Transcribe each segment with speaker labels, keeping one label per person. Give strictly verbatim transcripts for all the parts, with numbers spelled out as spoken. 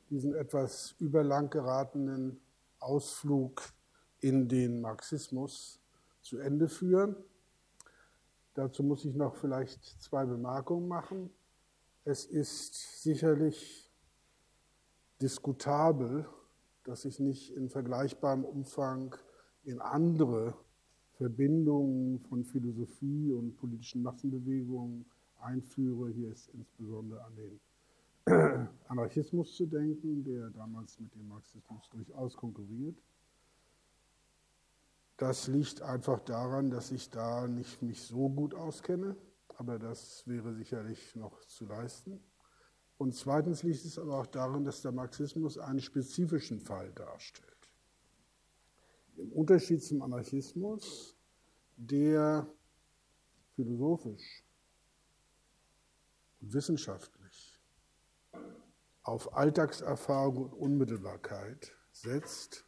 Speaker 1: diesen etwas überlang geratenen Ausflug in den Marxismus zu Ende führen. Dazu muss ich noch vielleicht zwei Bemerkungen machen. Es ist sicherlich diskutabel, dass ich nicht in vergleichbarem Umfang in andere Verbindungen von Philosophie und politischen Massenbewegungen einführe. Hier ist insbesondere an den Anarchismus zu denken, der damals mit dem Marxismus durchaus konkurriert. Das liegt einfach daran, dass ich da nicht mich so gut auskenne, aber das wäre sicherlich noch zu leisten. Und zweitens liegt es aber auch daran, dass der Marxismus einen spezifischen Fall darstellt. Im Unterschied zum Anarchismus, der philosophisch und wissenschaftlich auf Alltagserfahrung und Unmittelbarkeit setzt,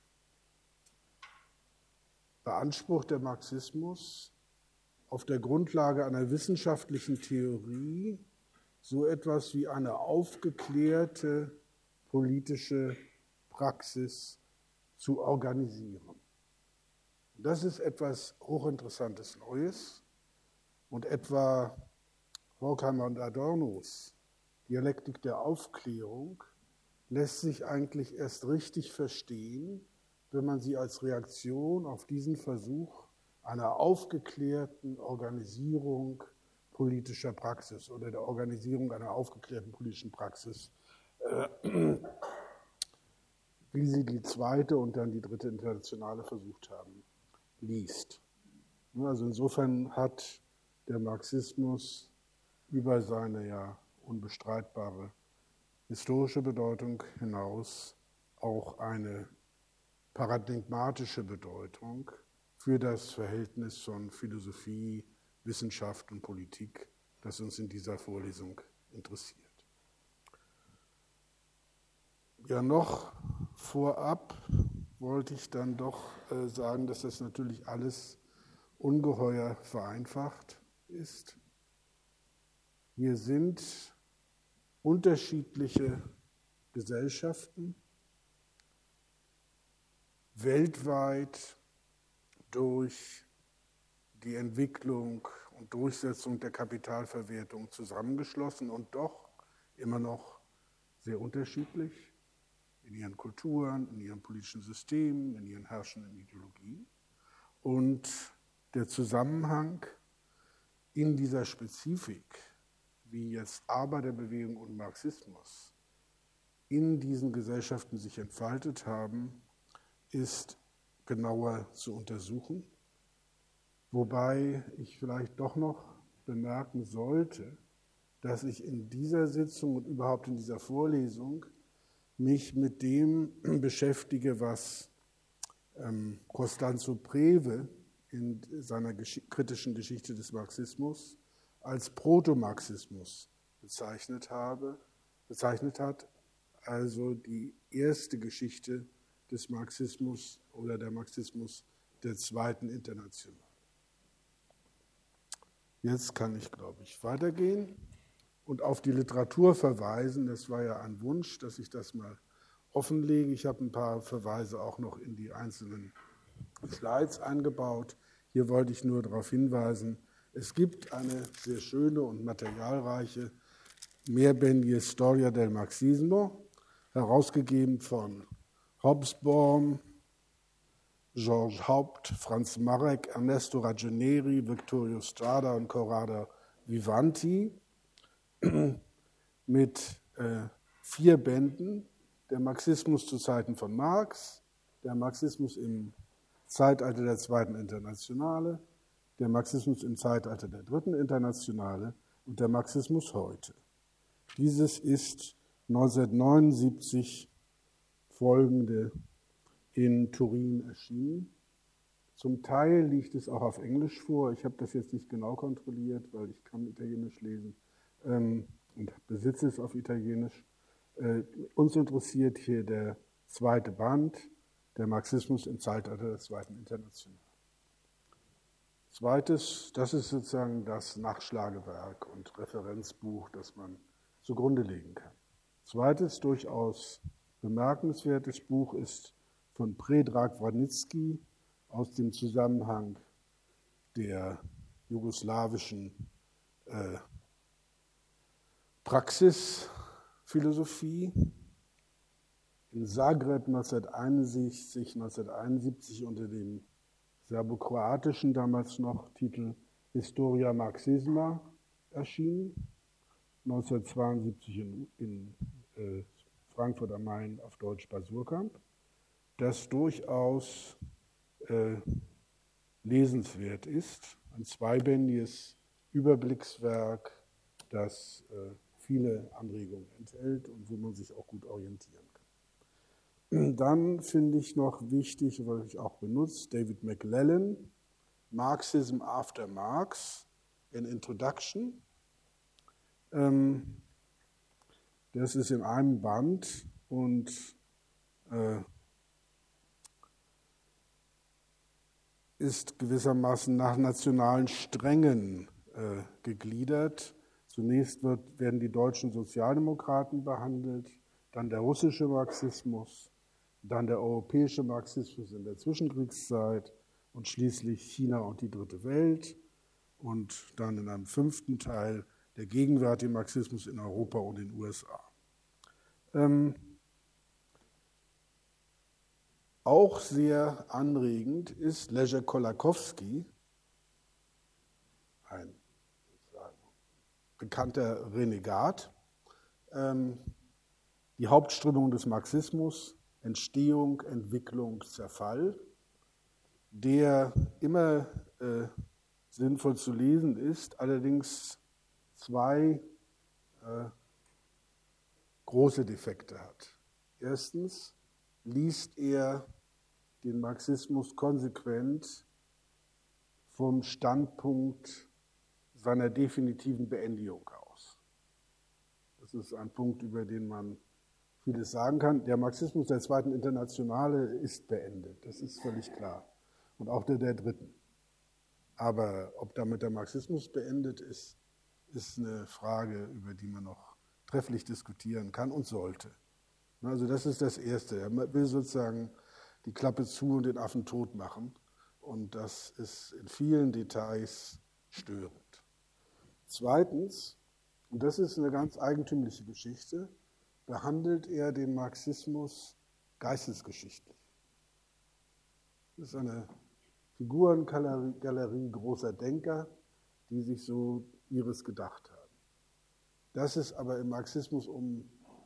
Speaker 1: beansprucht der Marxismus auf der Grundlage einer wissenschaftlichen Theorie so etwas wie eine aufgeklärte politische Praxis zu organisieren. Das ist etwas hochinteressantes Neues und etwa Horkheimer und Adornos Dialektik der Aufklärung lässt sich eigentlich erst richtig verstehen, wenn man sie als Reaktion auf diesen Versuch einer aufgeklärten Organisierung politischer Praxis oder der Organisierung einer aufgeklärten politischen Praxis, äh, wie sie die zweite und dann die dritte Internationale versucht haben, liest. Also insofern hat der Marxismus über seine ja unbestreitbare historische Bedeutung hinaus auch eine paradigmatische Bedeutung für das Verhältnis von Philosophie, Wissenschaft und Politik, das uns in dieser Vorlesung interessiert. Ja, noch vorab wollte ich dann doch äh, sagen, dass das natürlich alles ungeheuer vereinfacht ist. Wir sind unterschiedliche Gesellschaften, weltweit durch die Entwicklung und Durchsetzung der Kapitalverwertung zusammengeschlossen und doch immer noch sehr unterschiedlich in ihren Kulturen, in ihren politischen Systemen, in ihren herrschenden Ideologien. Und der Zusammenhang in dieser Spezifik, wie jetzt Arbeiterbewegung und Marxismus in diesen Gesellschaften sich entfaltet haben, ist genauer zu untersuchen. Wobei ich vielleicht doch noch bemerken sollte, dass ich in dieser Sitzung und überhaupt in dieser Vorlesung mich mit dem beschäftige, was ähm, Costanzo Preve in seiner gesch- kritischen Geschichte des Marxismus als Protomarxismus bezeichnet habe, bezeichnet hat, also die erste Geschichte des Marxismus oder der Marxismus der zweiten Internationale. Jetzt kann ich, glaube ich, weitergehen und auf die Literatur verweisen. Das war ja ein Wunsch, dass ich das mal offenlege. Ich habe ein paar Verweise auch noch in die einzelnen Slides eingebaut. Hier wollte ich nur darauf hinweisen, es gibt eine sehr schöne und materialreiche mehrbändige Storia del Marxismo, herausgegeben von Hobsbawm, George Haupt, Franz Marek, Ernesto Ragioneri, Vittorio Strada und Corrado Vivanti mit äh, vier Bänden: Der Marxismus zu Zeiten von Marx, der Marxismus im Zeitalter der Zweiten Internationale, der Marxismus im Zeitalter der Dritten Internationale und der Marxismus heute. Dieses ist neunzehnhundertneunundsiebzig folgende in Turin erschienen. Zum Teil liegt es auch auf Englisch vor. Ich habe das jetzt nicht genau kontrolliert, weil ich kann Italienisch lesen ähm, und besitze es auf Italienisch. Äh, uns interessiert hier der zweite Band, der Marxismus im Zeitalter der Zweiten Internationale. Zweites, das ist sozusagen das Nachschlagewerk und Referenzbuch, das man zugrunde legen kann. Zweites, durchaus bemerkenswertes Buch ist von Predrag Vranitzky aus dem Zusammenhang der jugoslawischen äh, Praxisphilosophie. In Zagreb neunzehnhunderteinundsiebzig, neunzehnhunderteinundsiebzig unter dem serbokroatischen damals noch Titel Historia Marxisma erschienen, neunzehnhundertzweiundsiebzig in, in äh, Frankfurt am Main auf Deutsch bei Surkamp, das durchaus äh, lesenswert ist. Ein zweibändiges Überblickswerk, das äh, viele Anregungen enthält und wo man sich auch gut orientieren kann. Dann finde ich noch wichtig, was ich auch benutze, David McLellan, Marxism After Marx, an Introduction. Ähm, das ist in einem Band und äh, ist gewissermaßen nach nationalen Strängen äh, gegliedert. Zunächst wird, werden die deutschen Sozialdemokraten behandelt, dann der russische Marxismus, dann der europäische Marxismus in der Zwischenkriegszeit und schließlich China und die Dritte Welt und dann in einem fünften Teil der gegenwärtige Marxismus in Europa und den U S A. Ähm, auch sehr anregend ist Leszek Kolakowski, ein bekannter Renegat, ähm, die Hauptströmung des Marxismus, Entstehung, Entwicklung, Zerfall, der immer äh, sinnvoll zu lesen ist, allerdings zwei äh, große Defekte hat. Erstens liest er den Marxismus konsequent vom Standpunkt seiner definitiven Beendigung aus. Das ist ein Punkt, über den man vieles sagen kann. Der Marxismus der Zweiten Internationale ist beendet, das ist völlig klar. Und auch der der Dritten. Aber ob damit der Marxismus beendet ist, ist eine Frage, über die man noch trefflich diskutieren kann und sollte. Also das ist das Erste. Er will sozusagen die Klappe zu und den Affen tot machen. Und das ist in vielen Details störend. Zweitens, und das ist eine ganz eigentümliche Geschichte, behandelt er den Marxismus geistesgeschichtlich. Das ist eine Figurengalerie großer Denker, die sich so ihres gedacht haben. Dass es aber im Marxismus um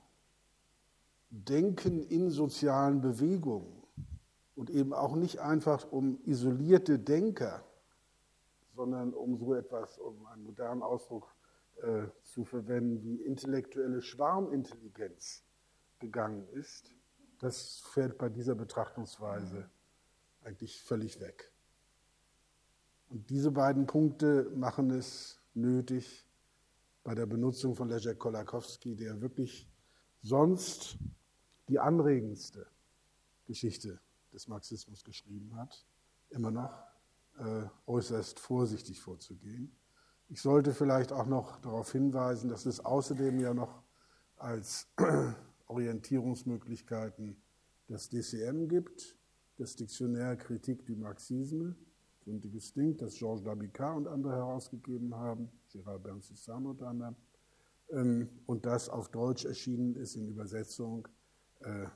Speaker 1: Denken in sozialen Bewegungen und eben auch nicht einfach um isolierte Denker, sondern um so etwas, um einen modernen Ausdruck äh, zu verwenden, wie intellektuelle Schwarmintelligenz gegangen ist, das fällt bei dieser Betrachtungsweise eigentlich völlig weg. Und diese beiden Punkte machen es nötig, bei der Benutzung von Leszek Kolakowski, der wirklich sonst die anregendste Geschichte des Marxismus geschrieben hat, immer noch äh, äußerst vorsichtig vorzugehen. Ich sollte vielleicht auch noch darauf hinweisen, dass es außerdem ja noch als Orientierungsmöglichkeiten das D C M gibt, das Dictionnaire Critique du Marxisme, so ein dickes Ding, das Georges Labicard und andere herausgegeben haben, Gérard Bernsussan unter anderem, ähm, und das auf Deutsch erschienen ist in Übersetzung, äh,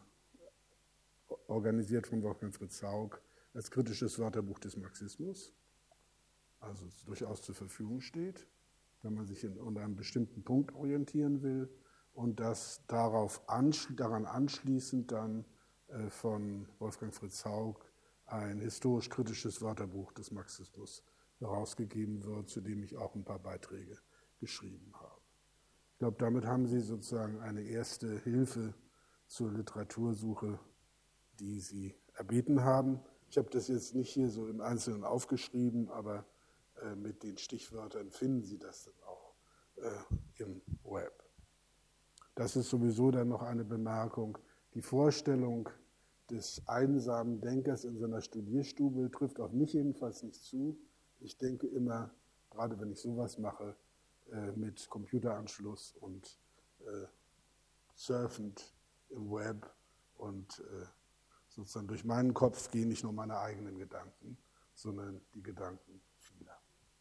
Speaker 1: organisiert von Wolfgang Fritz Haug, als kritisches Wörterbuch des Marxismus, also durchaus zur Verfügung steht, wenn man sich in, unter einem bestimmten Punkt orientieren will und das darauf anschli- daran anschließend dann äh, von Wolfgang Fritz Haug ein historisch-kritisches Wörterbuch des Marxismus herausgegeben wird, zu dem ich auch ein paar Beiträge geschrieben habe. Ich glaube, damit haben Sie sozusagen eine erste Hilfe zur Literatursuche, die Sie erbeten haben. Ich habe das jetzt nicht hier so im Einzelnen aufgeschrieben, aber äh, mit den Stichwörtern finden Sie das dann auch äh, im Web. Das ist sowieso dann noch eine Bemerkung. Die Vorstellung des einsamen Denkers in seiner Studierstube trifft auf mich jedenfalls nicht zu. Ich denke immer, gerade wenn ich sowas mache, äh, mit Computeranschluss und äh, surfend im Web, Und äh, sozusagen durch meinen Kopf gehen nicht nur meine eigenen Gedanken, sondern die Gedanken vieler.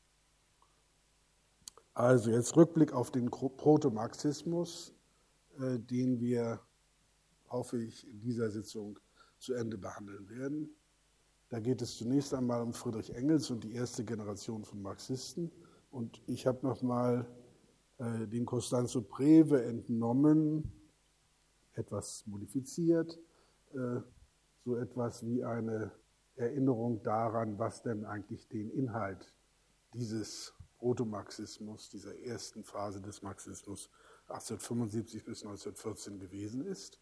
Speaker 1: Also jetzt Rückblick auf den Protomarxismus, äh, den wir, hoffe ich, in dieser Sitzung zu Ende behandeln werden. Da geht es zunächst einmal um Friedrich Engels und die erste Generation von Marxisten. Und ich habe nochmal äh, den Costanzo Preve entnommen, etwas modifiziert, äh, so etwas wie eine Erinnerung daran, was denn eigentlich den Inhalt dieses Protomarxismus, dieser ersten Phase des Marxismus achtzehnhundertfünfundsiebzig bis neunzehnhundertvierzehn gewesen ist.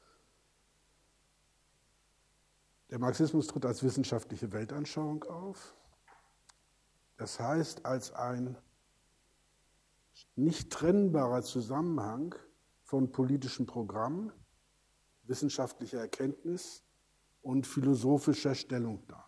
Speaker 1: Der Marxismus tritt als wissenschaftliche Weltanschauung auf. Das heißt, als ein nicht trennbarer Zusammenhang von politischem Programm, wissenschaftlicher Erkenntnis und philosophischer Stellungnahme.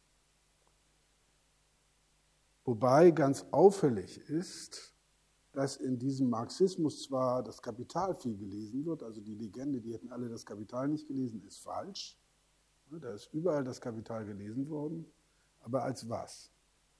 Speaker 1: Wobei ganz auffällig ist, dass in diesem Marxismus zwar das Kapital viel gelesen wird, also die Legende, die hätten alle das Kapital nicht gelesen, ist falsch. Da ist überall das Kapital gelesen worden, aber als was?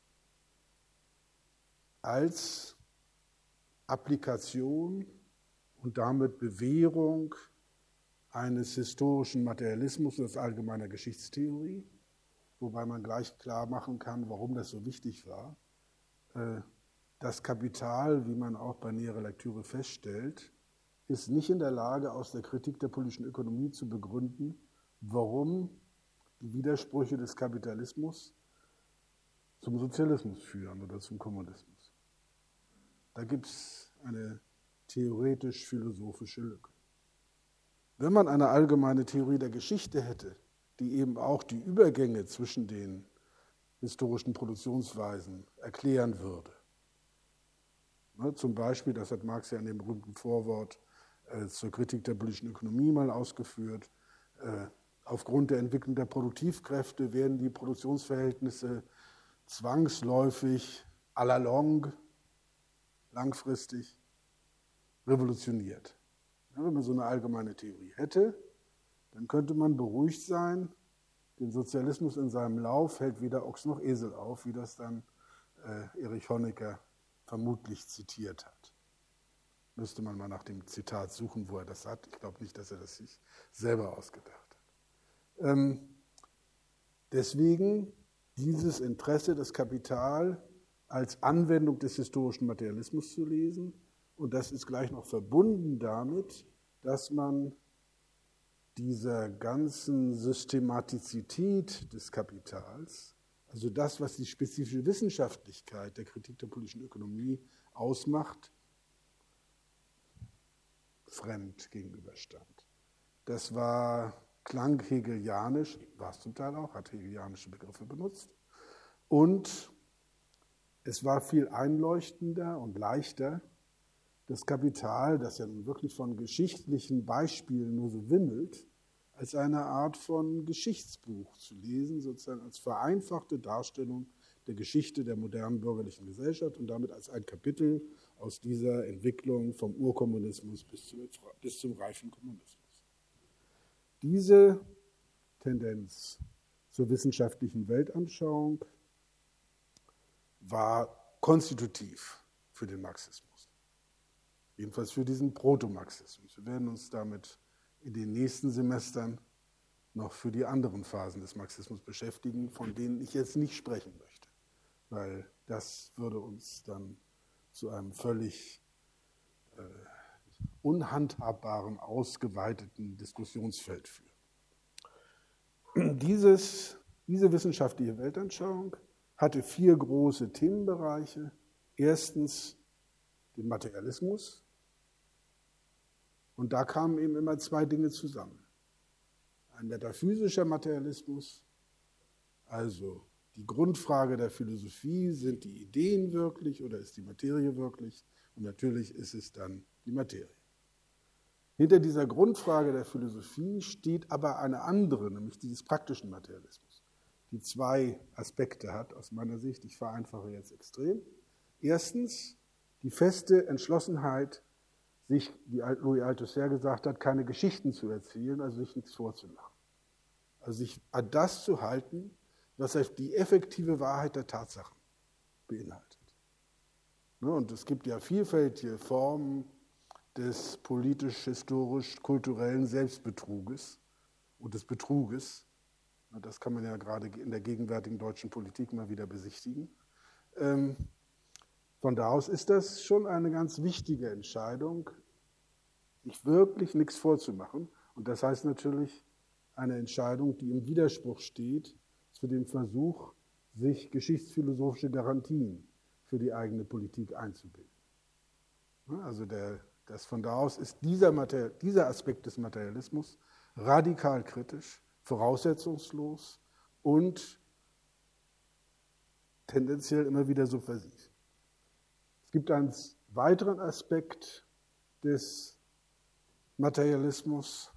Speaker 1: Als Applikation und damit Bewährung eines historischen Materialismus als allgemeiner Geschichtstheorie, wobei man gleich klar machen kann, warum das so wichtig war. Das Kapital, wie man auch bei näherer Lektüre feststellt, ist nicht in der Lage, aus der Kritik der politischen Ökonomie zu begründen, warum die Widersprüche des Kapitalismus zum Sozialismus führen oder zum Kommunismus. Da gibt es eine theoretisch-philosophische Lücke. Wenn man eine allgemeine Theorie der Geschichte hätte, die eben auch die Übergänge zwischen den historischen Produktionsweisen erklären würde, ne, zum Beispiel, das hat Marx ja in dem berühmten Vorwort äh, zur Kritik der politischen Ökonomie mal ausgeführt, äh, aufgrund der Entwicklung der Produktivkräfte werden die Produktionsverhältnisse zwangsläufig à la longue, langfristig revolutioniert. Ja, wenn man so eine allgemeine Theorie hätte, dann könnte man beruhigt sein, den Sozialismus in seinem Lauf hält weder Ochs noch Esel auf, wie das dann äh, Erich Honecker vermutlich zitiert hat. Müsste man mal nach dem Zitat suchen, wo er das hat. Ich glaube nicht, dass er das sich selber ausgedacht hat. Ähm, deswegen dieses Interesse, das Kapital als Anwendung des historischen Materialismus zu lesen. Und das ist gleich noch verbunden damit, dass man dieser ganzen Systematizität des Kapitals, also das, was die spezifische Wissenschaftlichkeit der Kritik der politischen Ökonomie ausmacht, fremd gegenüberstand. Das war, klang hegelianisch, war es zum Teil auch, hat hegelianische Begriffe benutzt. Und es war viel einleuchtender und leichter, das Kapital, das ja nun wirklich von geschichtlichen Beispielen nur so wimmelt, als eine Art von Geschichtsbuch zu lesen, sozusagen als vereinfachte Darstellung der Geschichte der modernen bürgerlichen Gesellschaft und damit als ein Kapitel aus dieser Entwicklung vom Urkommunismus bis zum, bis zum reifen Kommunismus. Diese Tendenz zur wissenschaftlichen Weltanschauung war konstitutiv für den Marxismus. Jedenfalls für diesen Protomarxismus. Wir werden uns damit in den nächsten Semestern noch für die anderen Phasen des Marxismus beschäftigen, von denen ich jetzt nicht sprechen möchte, weil das würde uns dann zu einem völlig äh, unhandhabbaren, ausgeweiteten Diskussionsfeld führen. Dieses, diese wissenschaftliche Weltanschauung hatte vier große Themenbereiche. Erstens den Materialismus. Und da kamen eben immer zwei Dinge zusammen. Ein metaphysischer Materialismus, also die Grundfrage der Philosophie, sind die Ideen wirklich oder ist die Materie wirklich? Und natürlich ist es dann die Materie. Hinter dieser Grundfrage der Philosophie steht aber eine andere, nämlich dieses praktischen Materialismus, die zwei Aspekte hat aus meiner Sicht. Ich vereinfache jetzt extrem. Erstens die feste Entschlossenheit, sich, wie Louis Althusser gesagt hat, keine Geschichten zu erzählen, also sich nichts vorzumachen. Also sich an das zu halten, was die effektive Wahrheit der Tatsachen beinhaltet. Und es gibt ja vielfältige Formen des politisch-historisch-kulturellen Selbstbetruges und des Betruges. Das kann man ja gerade in der gegenwärtigen deutschen Politik mal wieder besichtigen. Von da aus ist das schon eine ganz wichtige Entscheidung, sich wirklich nichts vorzumachen. Und das heißt natürlich eine Entscheidung, die im Widerspruch steht zu dem Versuch, sich geschichtsphilosophische Garantien für die eigene Politik einzubilden. Also der, das von da aus ist dieser, Material, dieser Aspekt des Materialismus radikal kritisch, voraussetzungslos und tendenziell immer wieder subversiv. Es gibt einen weiteren Aspekt des Materialismus,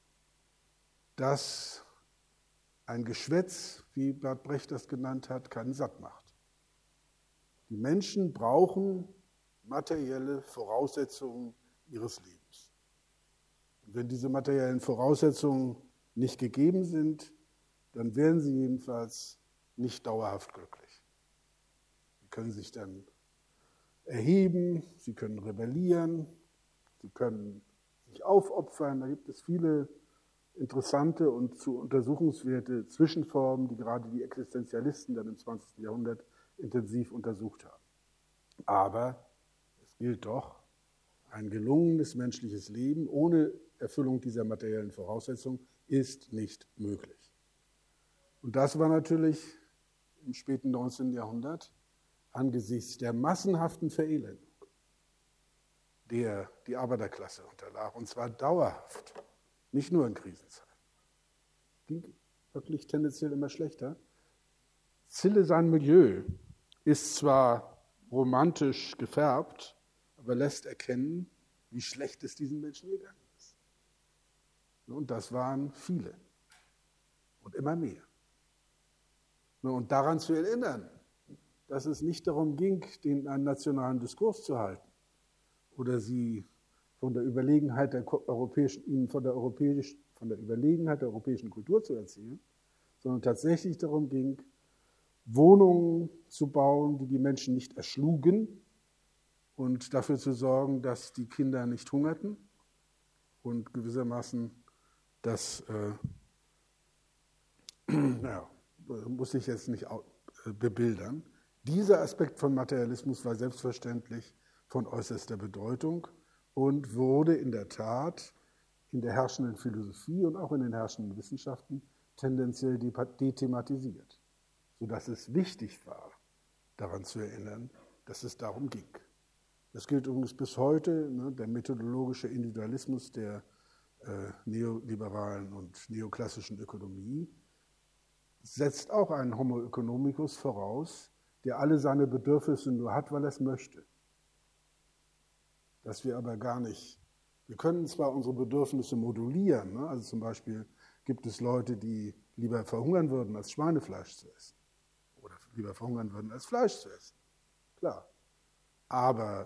Speaker 1: dass ein Geschwätz, wie Bert Brecht das genannt hat, keinen satt macht. Die Menschen brauchen materielle Voraussetzungen ihres Lebens. Und wenn diese materiellen Voraussetzungen nicht gegeben sind, dann werden sie jedenfalls nicht dauerhaft glücklich. Sie können sich dann erheben, sie können rebellieren, sie können sich aufopfern. Da gibt es viele interessante und zu untersuchungswerte Zwischenformen, die gerade die Existenzialisten dann im zwanzigsten Jahrhundert intensiv untersucht haben. Aber es gilt doch, ein gelungenes menschliches Leben ohne Erfüllung dieser materiellen Voraussetzungen ist nicht möglich. Und das war natürlich im späten neunzehnten Jahrhundert angesichts der massenhaften Verelendung, der die Arbeiterklasse unterlag, und zwar dauerhaft, nicht nur in Krisenzeiten. Es ging wirklich tendenziell immer schlechter. Zille sein Milieu ist zwar romantisch gefärbt, aber lässt erkennen, wie schlecht es diesen Menschen gegangen ist. Und das waren viele und immer mehr. Und daran zu erinnern, dass es nicht darum ging, den einen nationalen Diskurs zu halten oder sie von der Überlegenheit der europäischen, ihnen von der, europäisch, von der Überlegenheit der europäischen Kultur zu erzählen, sondern tatsächlich darum ging, Wohnungen zu bauen, die die Menschen nicht erschlugen und dafür zu sorgen, dass die Kinder nicht hungerten und gewissermaßen das, äh, naja, muss ich jetzt nicht bebildern. Dieser Aspekt von Materialismus war selbstverständlich von äußerster Bedeutung und wurde in der Tat in der herrschenden Philosophie und auch in den herrschenden Wissenschaften tendenziell dethematisiert, sodass es wichtig war, daran zu erinnern, dass es darum ging. Das gilt übrigens bis heute, ne, der methodologische Individualismus der äh, neoliberalen und neoklassischen Ökonomie setzt auch einen Homo economicus voraus, der alle seine Bedürfnisse nur hat, weil er es möchte. Dass wir aber gar nicht, wir können zwar unsere Bedürfnisse modulieren, ne? Also zum Beispiel gibt es Leute, die lieber verhungern würden, als Schweinefleisch zu essen oder lieber verhungern würden, als Fleisch zu essen. Klar. Aber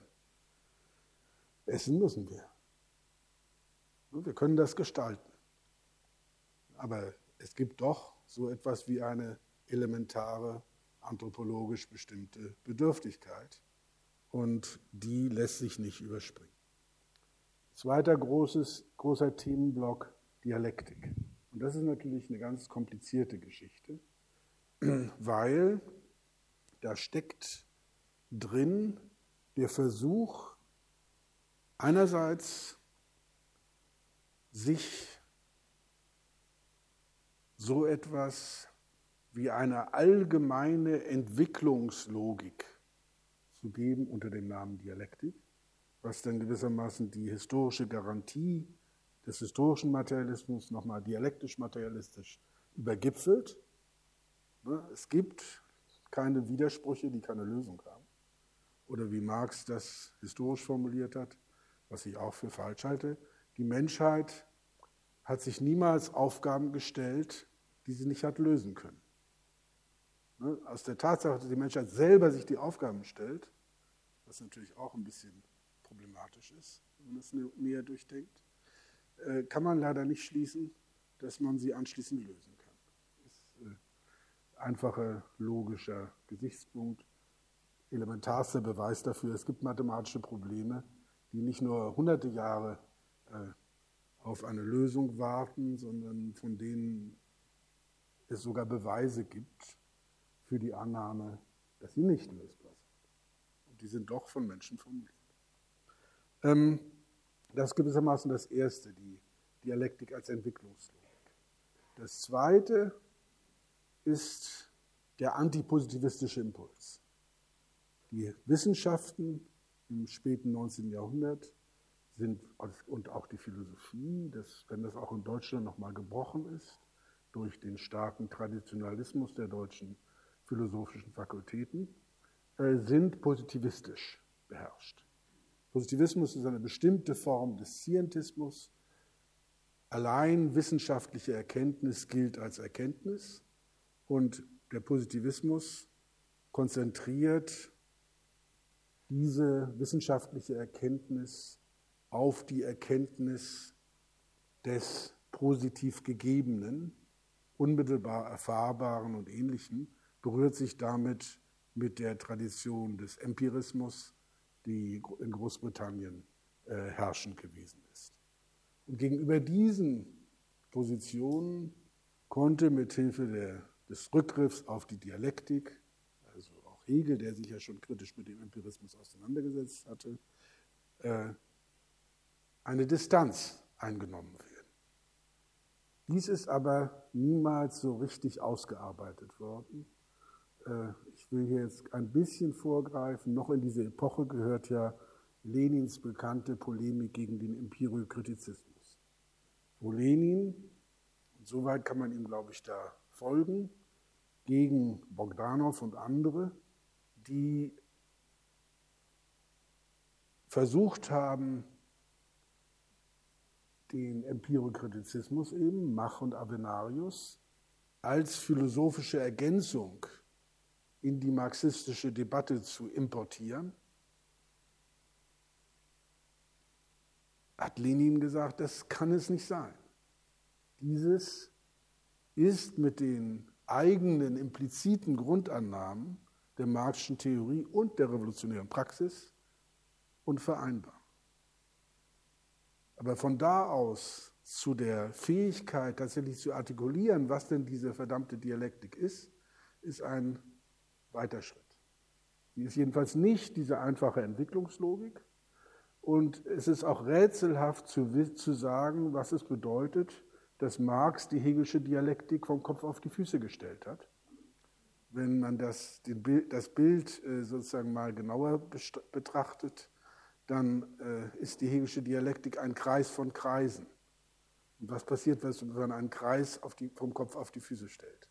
Speaker 1: äh, essen müssen wir. Wir können das gestalten. Aber es gibt doch so etwas wie eine elementare, anthropologisch bestimmte Bedürftigkeit. Und die lässt sich nicht überspringen. Zweiter großes, großer Themenblock, Dialektik. Und das ist natürlich eine ganz komplizierte Geschichte, weil da steckt drin der Versuch, einerseits sich so etwas wie eine allgemeine Entwicklungslogik zu geben unter dem Namen Dialektik, was dann gewissermaßen die historische Garantie des historischen Materialismus nochmal dialektisch-materialistisch übergipfelt. Es gibt keine Widersprüche, die keine Lösung haben. Oder wie Marx das historisch formuliert hat, was ich auch für falsch halte, die Menschheit hat sich niemals Aufgaben gestellt, die sie nicht hat lösen können. Aus der Tatsache, dass die Menschheit selber sich die Aufgaben stellt, was natürlich auch ein bisschen problematisch ist, wenn man das näher durchdenkt, äh, kann man leider nicht schließen, dass man sie anschließend lösen kann. Das ist ein äh, einfacher, logischer Gesichtspunkt. Elementarster Beweis dafür, es gibt mathematische Probleme, die nicht nur hunderte Jahre äh, auf eine Lösung warten, sondern von denen es sogar Beweise gibt für die Annahme, dass sie nicht lösbar sind. Und die sind doch von Menschen formuliert. Ähm, das ist gewissermaßen das Erste, die Dialektik als Entwicklungslogik. Das Zweite ist der antipositivistische Impuls. Die Wissenschaften im späten neunzehnten Jahrhundert sind, und auch die Philosophie, das, wenn das auch in Deutschland nochmal gebrochen ist, durch den starken Traditionalismus der deutschen philosophischen Fakultäten, äh, sind positivistisch beherrscht. Positivismus ist eine bestimmte Form des Scientismus. Allein wissenschaftliche Erkenntnis gilt als Erkenntnis und der Positivismus konzentriert diese wissenschaftliche Erkenntnis auf die Erkenntnis des positiv Gegebenen, unmittelbar Erfahrbaren und Ähnlichem, berührt sich damit mit der Tradition des Empirismus, die in Großbritannien äh, herrschend gewesen ist. Und gegenüber diesen Positionen konnte mithilfe der, des Rückgriffs auf die Dialektik, also auch Hegel, der sich ja schon kritisch mit dem Empirismus auseinandergesetzt hatte, äh, eine Distanz eingenommen werden. Dies ist aber niemals so richtig ausgearbeitet worden. Ich will hier jetzt ein bisschen vorgreifen. Noch in diese Epoche gehört ja Lenins bekannte Polemik gegen den Empiriokritizismus, wo Lenin, und soweit kann man ihm, glaube ich, da folgen, gegen Bogdanow und andere, die versucht haben, den Empiriokritizismus eben, Mach und Avenarius, als philosophische Ergänzung in die marxistische Debatte zu importieren, hat Lenin gesagt, das kann es nicht sein. Dieses ist mit den eigenen impliziten Grundannahmen der marxischen Theorie und der revolutionären Praxis unvereinbar. Aber von da aus zu der Fähigkeit, tatsächlich zu artikulieren, was denn diese verdammte Dialektik ist, ist ein weiter Schritt. Sie ist jedenfalls nicht diese einfache Entwicklungslogik. Und es ist auch rätselhaft zu, zu sagen, was es bedeutet, dass Marx die Hegelsche Dialektik vom Kopf auf die Füße gestellt hat. Wenn man das, den Bild, das Bild sozusagen mal genauer betrachtet, dann äh, ist die Hegelsche Dialektik ein Kreis von Kreisen. Und was passiert, wenn man einen Kreis auf die, vom Kopf auf die Füße stellt?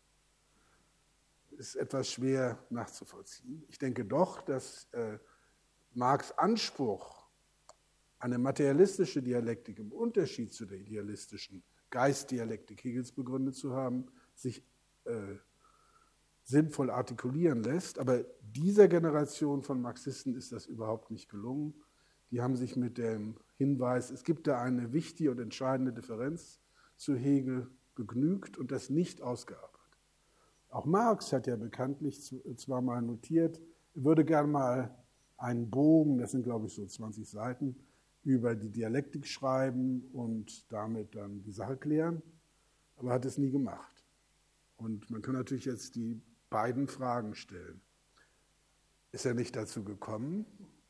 Speaker 1: Ist etwas schwer nachzuvollziehen. Ich denke doch, dass äh, Marx' Anspruch, eine materialistische Dialektik im Unterschied zu der idealistischen Geistdialektik Hegels begründet zu haben, sich äh, sinnvoll artikulieren lässt. Aber dieser Generation von Marxisten ist das überhaupt nicht gelungen. Die haben sich mit dem Hinweis, es gibt da eine wichtige und entscheidende Differenz zu Hegel begnügt und das nicht ausgearbeitet. Auch Marx hat ja bekanntlich zwar mal notiert, er würde gern mal einen Bogen, das sind glaube ich so zwanzig Seiten, über die Dialektik schreiben und damit dann die Sache klären, aber hat es nie gemacht. Und man kann natürlich jetzt die beiden Fragen stellen. Ist er nicht dazu gekommen?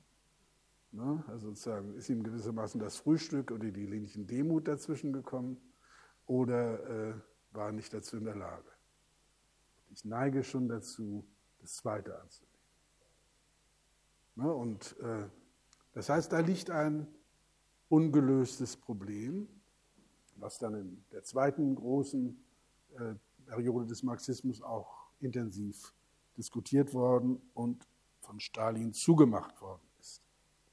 Speaker 1: Ne? Also sozusagen, ist ihm gewissermaßen das Frühstück oder die Lenischen Demut dazwischen gekommen oder äh, war er nicht dazu in der Lage? Ich neige schon dazu, das Zweite anzunehmen. Ne? Und äh, das heißt, da liegt ein ungelöstes Problem, was dann in der zweiten großen äh, Periode des Marxismus auch intensiv diskutiert worden und von Stalin zugemacht worden ist.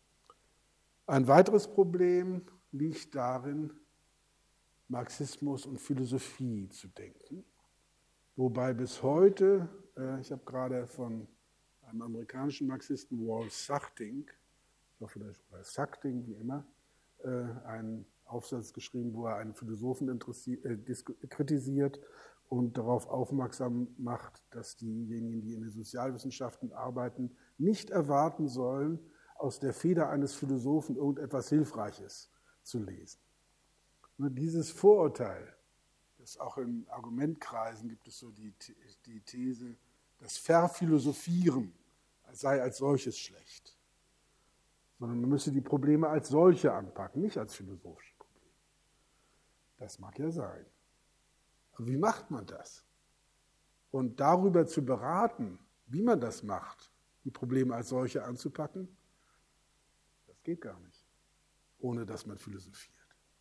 Speaker 1: Ein weiteres Problem liegt darin, Marxismus und Philosophie zu denken, wobei bis heute, äh, ich habe gerade von einem amerikanischen Marxisten, Walt Suchting, ich hoffe, oder Suchting, wie immer, einen Aufsatz geschrieben, wo er einen Philosophen äh, kritisiert und darauf aufmerksam macht, dass diejenigen, die in den Sozialwissenschaften arbeiten, nicht erwarten sollen, aus der Feder eines Philosophen irgendetwas Hilfreiches zu lesen. Nur dieses Vorurteil, das auch in Argumentkreisen gibt es so die, die These, das Verphilosophieren sei als solches schlecht, sondern man müsse die Probleme als solche anpacken, nicht als philosophische Probleme. Das mag ja sein. Aber wie macht man das? Und darüber zu beraten, wie man das macht, die Probleme als solche anzupacken, das geht gar nicht, ohne dass man philosophiert.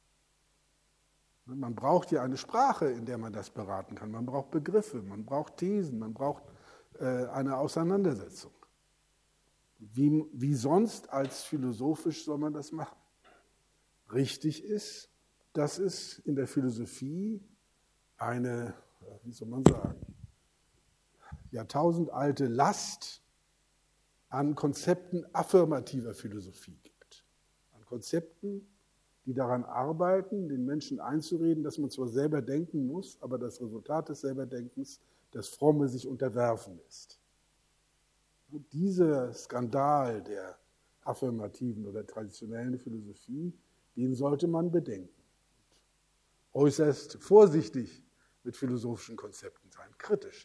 Speaker 1: Man braucht ja eine Sprache, in der man das beraten kann. Man braucht Begriffe, man braucht Thesen, man braucht äh, eine Auseinandersetzung. Wie, wie sonst als philosophisch soll man das machen? Richtig ist, dass es in der Philosophie eine, wie soll man sagen, jahrtausendalte Last an Konzepten affirmativer Philosophie gibt. An Konzepten, die daran arbeiten, den Menschen einzureden, dass man zwar selber denken muss, aber das Resultat des Selberdenkens das fromme sich unterwerfen ist. Dieser Skandal der affirmativen oder traditionellen Philosophie, den sollte man bedenken. Äußerst vorsichtig mit philosophischen Konzepten sein, kritisch.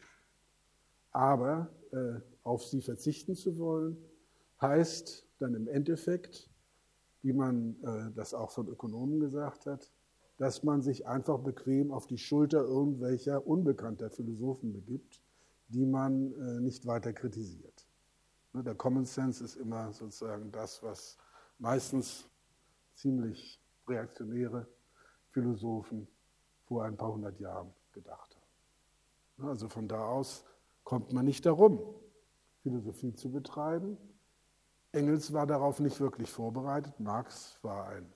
Speaker 1: Aber äh, auf sie verzichten zu wollen, heißt dann im Endeffekt, wie man äh, das auch von Ökonomen gesagt hat, dass man sich einfach bequem auf die Schulter irgendwelcher unbekannter Philosophen begibt, die man äh, nicht weiter kritisiert. Der Common Sense ist immer sozusagen das, was meistens ziemlich reaktionäre Philosophen vor ein paar hundert Jahren gedacht haben. Also von da aus kommt man nicht darum, Philosophie zu betreiben. Engels war darauf nicht wirklich vorbereitet. Marx war ein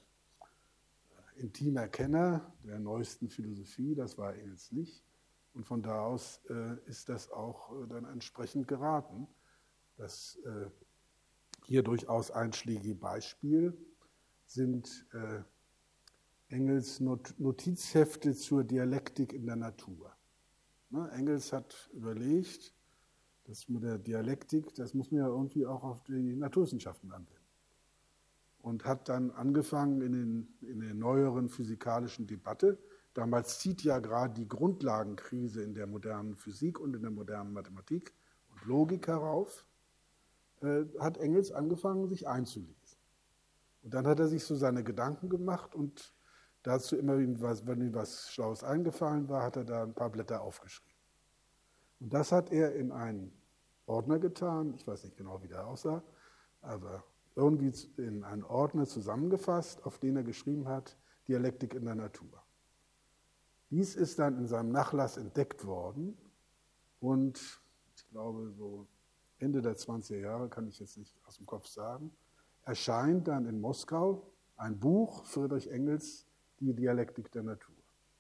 Speaker 1: intimer Kenner der neuesten Philosophie, das war Engels nicht. Und von da aus äh, ist das auch äh, dann entsprechend geraten. Das äh, hier durchaus einschlägige Beispiel sind äh, Engels Not- Notizhefte zur Dialektik in der Natur. Ne, Engels hat überlegt, das mit der Dialektik, das muss man ja irgendwie auch auf die Naturwissenschaften anwenden. Und hat dann angefangen in, den, in der neueren physikalischen Debatte, damals zieht ja gerade die Grundlagenkrise in der modernen Physik und in der modernen Mathematik und Logik herauf, äh, hat Engels angefangen, sich einzulesen. Und dann hat er sich so seine Gedanken gemacht und dazu immer, wenn ihm was Schlaues eingefallen war, hat er da ein paar Blätter aufgeschrieben. Und das hat er in einen Ordner getan, ich weiß nicht genau, wie der aussah, aber irgendwie in einen Ordner zusammengefasst, auf den er geschrieben hat, Dialektik in der Natur. Dies ist dann in seinem Nachlass entdeckt worden und ich glaube, so Ende der zwanziger Jahre, kann ich jetzt nicht aus dem Kopf sagen, erscheint dann in Moskau ein Buch Friedrich Engels, Die Dialektik der Natur.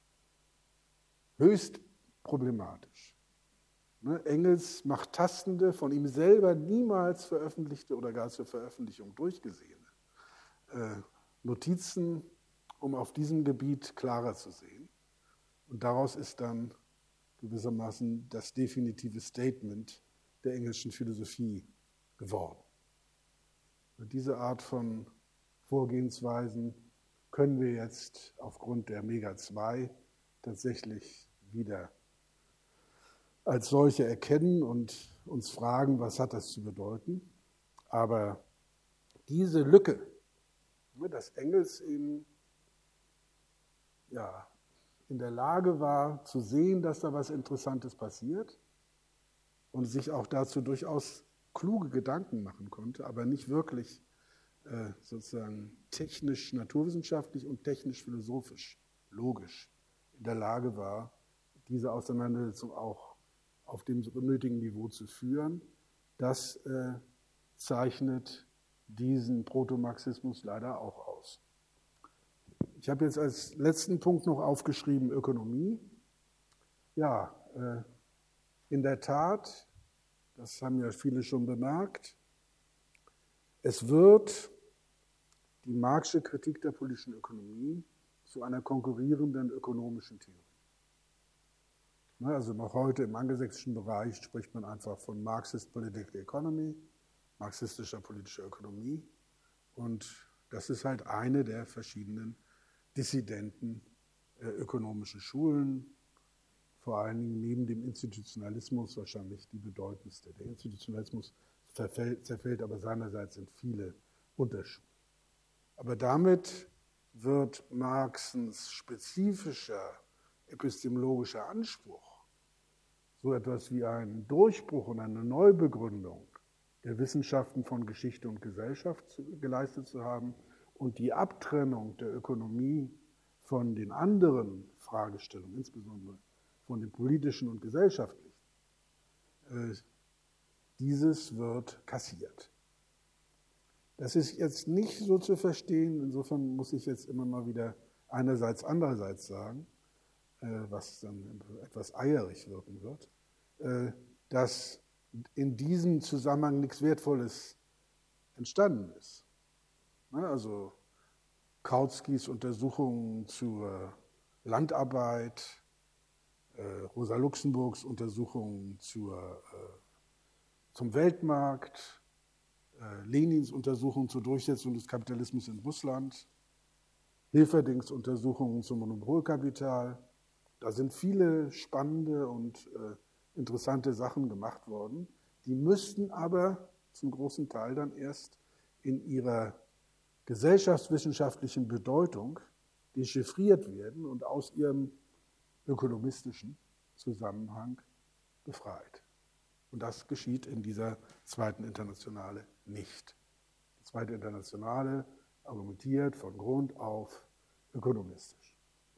Speaker 1: Höchst problematisch. Ne, Engels macht tastende, von ihm selber niemals veröffentlichte oder gar zur Veröffentlichung durchgesehene äh, Notizen, um auf diesem Gebiet klarer zu sehen. Und daraus ist dann gewissermaßen das definitive Statement der englischen Philosophie geworden. Und diese Art von Vorgehensweisen können wir jetzt aufgrund der Mega zwei tatsächlich wieder als solche erkennen und uns fragen, was hat das zu bedeuten. Aber diese Lücke, dass Engels in, ja, in der Lage war, zu sehen, dass da was Interessantes passiert und sich auch dazu durchaus kluge Gedanken machen konnte, aber nicht wirklich äh, sozusagen technisch, naturwissenschaftlich und technisch-philosophisch, logisch in der Lage war, diese Auseinandersetzung auch auf dem nötigen Niveau zu führen, das äh, zeichnet diesen Protomarxismus leider auch aus. Ich habe jetzt als letzten Punkt noch aufgeschrieben Ökonomie. Ja, äh, in der Tat, das haben ja viele schon bemerkt, es wird die Marxische Kritik der politischen Ökonomie zu einer konkurrierenden ökonomischen Theorie. Also noch heute im angelsächsischen Bereich spricht man einfach von Marxist Political Economy, marxistischer politischer Ökonomie. Und das ist halt eine der verschiedenen dissidenten äh, ökonomischen Schulen, vor allen Dingen neben dem Institutionalismus wahrscheinlich die bedeutendste. Der Institutionalismus zerfällt, zerfällt aber seinerseits in viele Unterschulen. Aber damit wird Marxens spezifischer epistemologischer Anspruch, so etwas wie ein Durchbruch und eine Neubegründung der Wissenschaften von Geschichte und Gesellschaft geleistet zu haben und die Abtrennung der Ökonomie von den anderen Fragestellungen, insbesondere von den politischen und gesellschaftlichen, äh, dieses wird kassiert. Das ist jetzt nicht so zu verstehen, insofern muss ich jetzt immer mal wieder einerseits, andererseits sagen, äh, was dann etwas eierig wirken wird, äh, dass in diesem Zusammenhang nichts Wertvolles entstanden ist. Also Kautskys Untersuchungen zur Landarbeit, Rosa Luxemburgs Untersuchungen zur, zum Weltmarkt, Lenins Untersuchungen zur Durchsetzung des Kapitalismus in Russland, Hilferdings Untersuchungen zum Monopolkapital. Da sind viele spannende und interessante Sachen gemacht worden. Die müssten aber zum großen Teil dann erst in ihrer gesellschaftswissenschaftlichen Bedeutung dechiffriert werden und aus ihrem ökonomistischen Zusammenhang befreit. Und das geschieht in dieser Zweiten Internationale nicht. Die Zweite Internationale argumentiert von Grund auf ökonomistisch.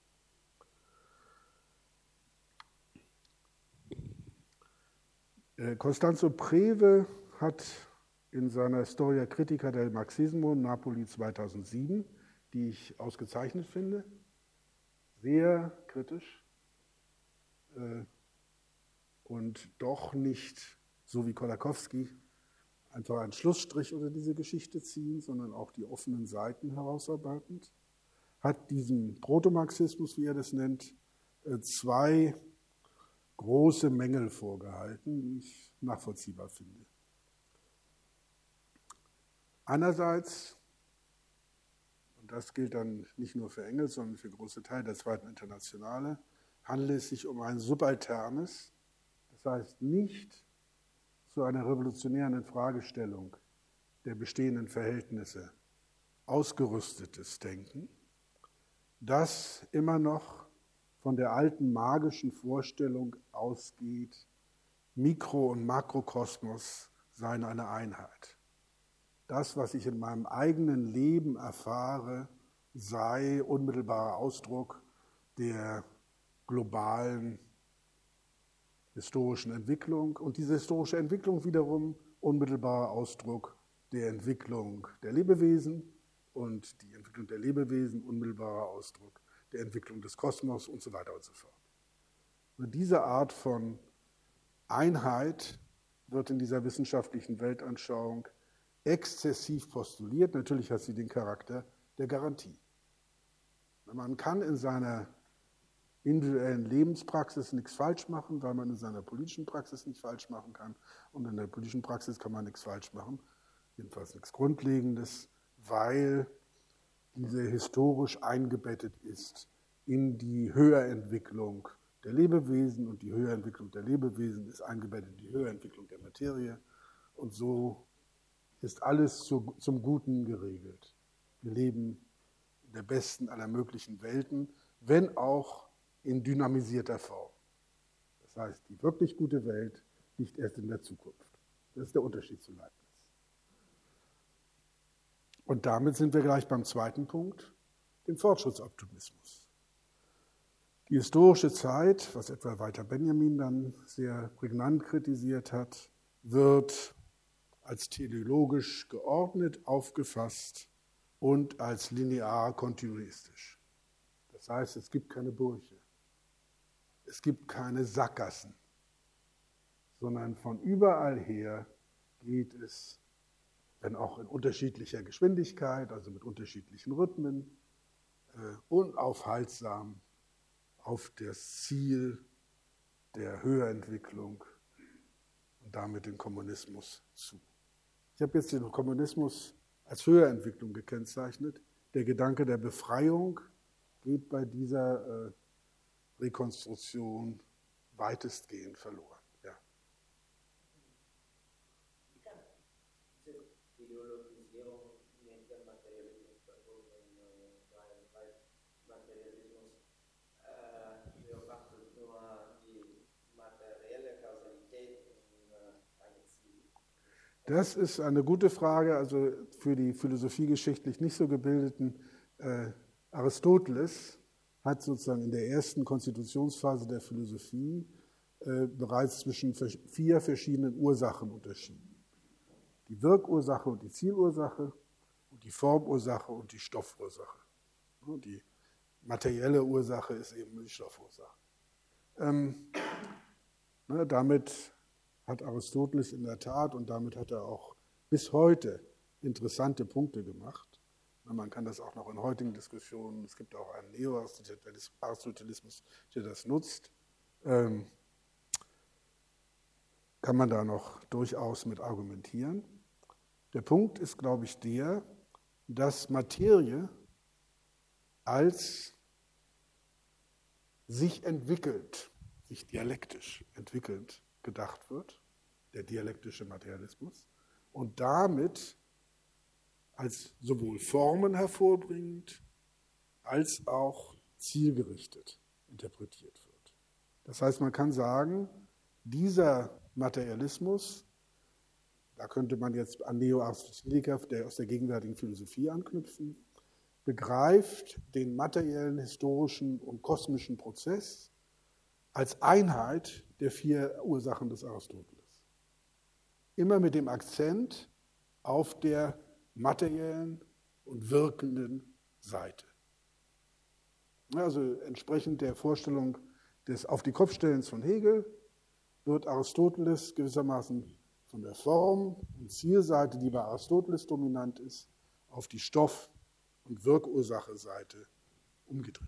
Speaker 1: Costanzo Preve hat in seiner Storia Critica del Marxismo Napoli zweitausendsieben, die ich ausgezeichnet finde, sehr kritisch äh, und doch nicht, so wie Kolakowski, einfach einen Schlussstrich unter diese Geschichte ziehen, sondern auch die offenen Seiten herausarbeitend, hat diesem Protomarxismus, wie er das nennt, äh, zwei große Mängel vorgehalten, die ich nachvollziehbar finde. Einerseits, und das gilt dann nicht nur für Engels, sondern für große Teile der Zweiten Internationale, handelt es sich um ein subalternes, das heißt nicht zu einer revolutionären Infragestellung der bestehenden Verhältnisse ausgerüstetes Denken, das immer noch von der alten magischen Vorstellung ausgeht, Mikro- und Makrokosmos seien eine Einheit. Das, was ich in meinem eigenen Leben erfahre, sei unmittelbarer Ausdruck der globalen historischen Entwicklung und diese historische Entwicklung wiederum unmittelbarer Ausdruck der Entwicklung der Lebewesen und die Entwicklung der Lebewesen unmittelbarer Ausdruck der Entwicklung des Kosmos und so weiter und so fort. Und diese Art von Einheit wird in dieser wissenschaftlichen Weltanschauung exzessiv postuliert. Natürlich hat sie den Charakter der Garantie. Man kann in seiner individuellen Lebenspraxis nichts falsch machen, weil man in seiner politischen Praxis nichts falsch machen kann. Und in der politischen Praxis kann man nichts falsch machen, jedenfalls nichts Grundlegendes, weil diese historisch eingebettet ist in die Höherentwicklung der Lebewesen und die Höherentwicklung der Lebewesen ist eingebettet in die Höherentwicklung der Materie und so ist alles zu, zum Guten geregelt. Wir leben in der besten aller möglichen Welten, wenn auch in dynamisierter Form. Das heißt, die wirklich gute Welt liegt erst in der Zukunft. Das ist der Unterschied zu Leibniz. Und damit sind wir gleich beim zweiten Punkt, dem Fortschrittsoptimismus. Die historische Zeit, was etwa Walter Benjamin dann sehr prägnant kritisiert hat, wird als teleologisch geordnet aufgefasst und als linear kontinuistisch. Das heißt, es gibt keine Brüche, es gibt keine Sackgassen, sondern von überall her geht es wenn auch in unterschiedlicher Geschwindigkeit, also mit unterschiedlichen Rhythmen, äh, unaufhaltsam auf das Ziel der Höherentwicklung und damit den Kommunismus zu. Ich habe jetzt den Kommunismus als Höherentwicklung gekennzeichnet. Der Gedanke der Befreiung geht bei dieser äh, Rekonstruktion weitestgehend verloren. Ja.
Speaker 2: Wie kann diese Ideologisierung mit dem Materialismus verbunden sein? Weil Materialismus äh, beobachtet nur die materielle Kausalität in äh, einem Ziel.
Speaker 1: Das ist eine gute Frage, also für die philosophiegeschichtlich nicht so gebildeten. Äh, Aristoteles hat sozusagen in der ersten Konstitutionsphase der Philosophie äh, bereits zwischen vier verschiedenen Ursachen unterschieden. Die Wirkursache und die Zielursache, und die Formursache und die Stoffursache. Die materielle Ursache ist eben die Stoffursache. Ähm, ne, damit hat Aristoteles in der Tat, und damit hat er auch bis heute interessante Punkte gemacht. Man kann das auch noch in heutigen Diskussionen, es gibt auch einen Neo-Aristotelismus, der das nutzt, ähm, kann man da noch durchaus mit argumentieren. Der Punkt ist, glaube ich, der, dass Materie als sich entwickelt, sich dialektisch entwickelt, gedacht wird, der dialektische Materialismus, und damit als sowohl Formen hervorbringend als auch zielgerichtet interpretiert wird. Das heißt, man kann sagen, dieser Materialismus, da könnte man jetzt an Neo-Aristoteliker, der aus der gegenwärtigen Philosophie anknüpfen, begreift den materiellen, historischen und kosmischen Prozess als Einheit der vier Ursachen des Aristoteles. Immer mit dem Akzent auf der materiellen und wirkenden Seite. Also entsprechend der Vorstellung des Auf die Kopfstellens von Hegel wird Aristoteles gewissermaßen von der Form- und Zielseite, die bei Aristoteles dominant ist, auf die Stoff- und Wirkursache-Seite umgedreht.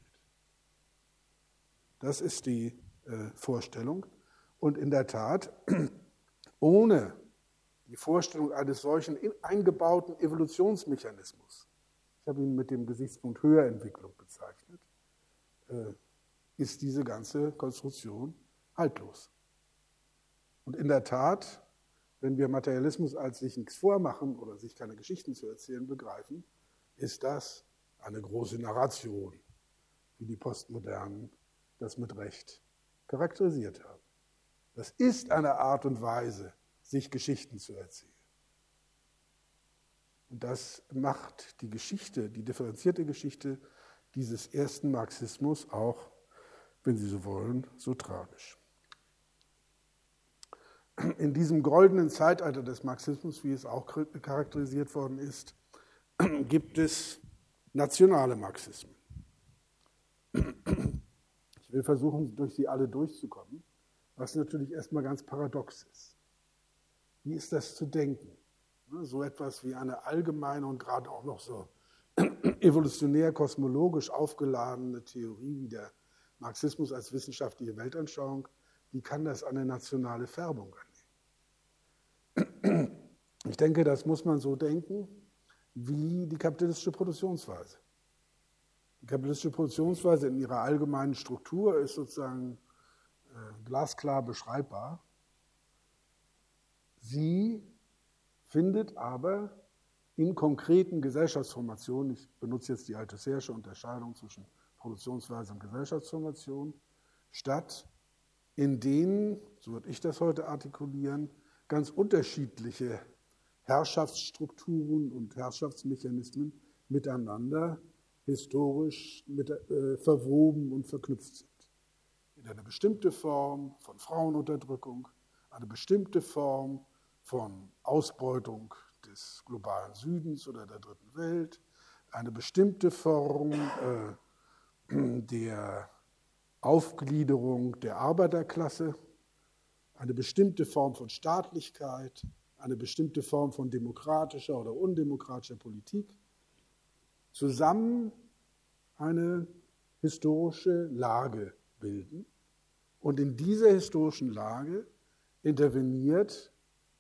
Speaker 1: Das ist die äh, Vorstellung. Und in der Tat, ohne die Vorstellung eines solchen eingebauten Evolutionsmechanismus, ich habe ihn mit dem Gesichtspunkt Höherentwicklung bezeichnet, äh, ist diese ganze Konstruktion haltlos. Und in der Tat, wenn wir Materialismus als sich nichts vormachen oder sich keine Geschichten zu erzählen begreifen, ist das eine große Narration, wie die Postmodernen das mit Recht charakterisiert haben. Das ist eine Art und Weise, sich Geschichten zu erzählen. Und das macht die Geschichte, die differenzierte Geschichte dieses ersten Marxismus auch, wenn Sie so wollen, so tragisch. In diesem goldenen Zeitalter des Marxismus, wie es auch charakterisiert worden ist, gibt es nationale Marxismen. Ich will versuchen, durch sie alle durchzukommen, was natürlich erstmal ganz paradox ist. Wie ist das zu denken? So etwas wie eine allgemeine und gerade auch noch so evolutionär-kosmologisch aufgeladene Theorie wie der Marxismus als wissenschaftliche Weltanschauung, wie kann das eine nationale Färbung annehmen? Ich denke, das muss man so denken wie die kapitalistische Produktionsweise. Die kapitalistische Produktionsweise in ihrer allgemeinen Struktur ist sozusagen äh, glasklar beschreibbar. Sie findet aber in konkreten Gesellschaftsformationen, ich benutze jetzt die Althusser'sche Unterscheidung zwischen Produktionsweise und Gesellschaftsformation, statt, in denen, so würde ich das heute artikulieren, ganz unterschiedliche Herrschaftsstrukturen und Herrschaftsmechanismen miteinander historisch mit, äh, verwoben und verknüpft sind. In eine bestimmte Form von Frauenunterdrückung, eine bestimmte Form von Ausbeutung des globalen Südens oder der dritten Welt, eine bestimmte Form äh, der Aufgliederung der Arbeiterklasse, eine bestimmte Form von Staatlichkeit, eine bestimmte Form von demokratischer oder undemokratischer Politik, zusammen eine historische Lage bilden. Und in dieser historischen Lage interveniert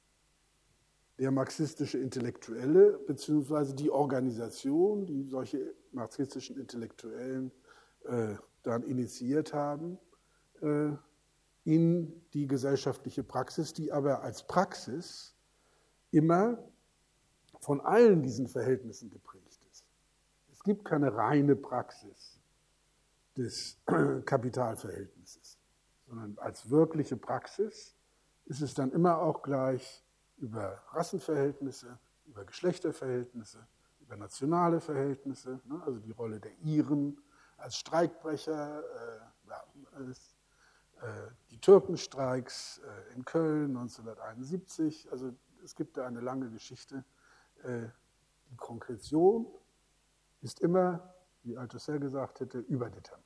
Speaker 1: der marxistische Intellektuelle beziehungsweise die Organisation, die solche marxistischen Intellektuellen äh, dann initiiert haben, äh, in die gesellschaftliche Praxis, die aber als Praxis immer von allen diesen Verhältnissen geprägt ist. Es gibt keine reine Praxis des Kapitalverhältnisses, sondern als wirkliche Praxis ist es dann immer auch gleich über Rassenverhältnisse, über Geschlechterverhältnisse, über nationale Verhältnisse, ne, also die Rolle der Iren als Streikbrecher, äh, ja, als, äh, die Türkenstreiks äh, in Köln neunzehnhunderteinundsiebzig, also es gibt da eine lange Geschichte. Äh, die Konkretion ist immer, wie Althusser gesagt hätte, überdeterminiert.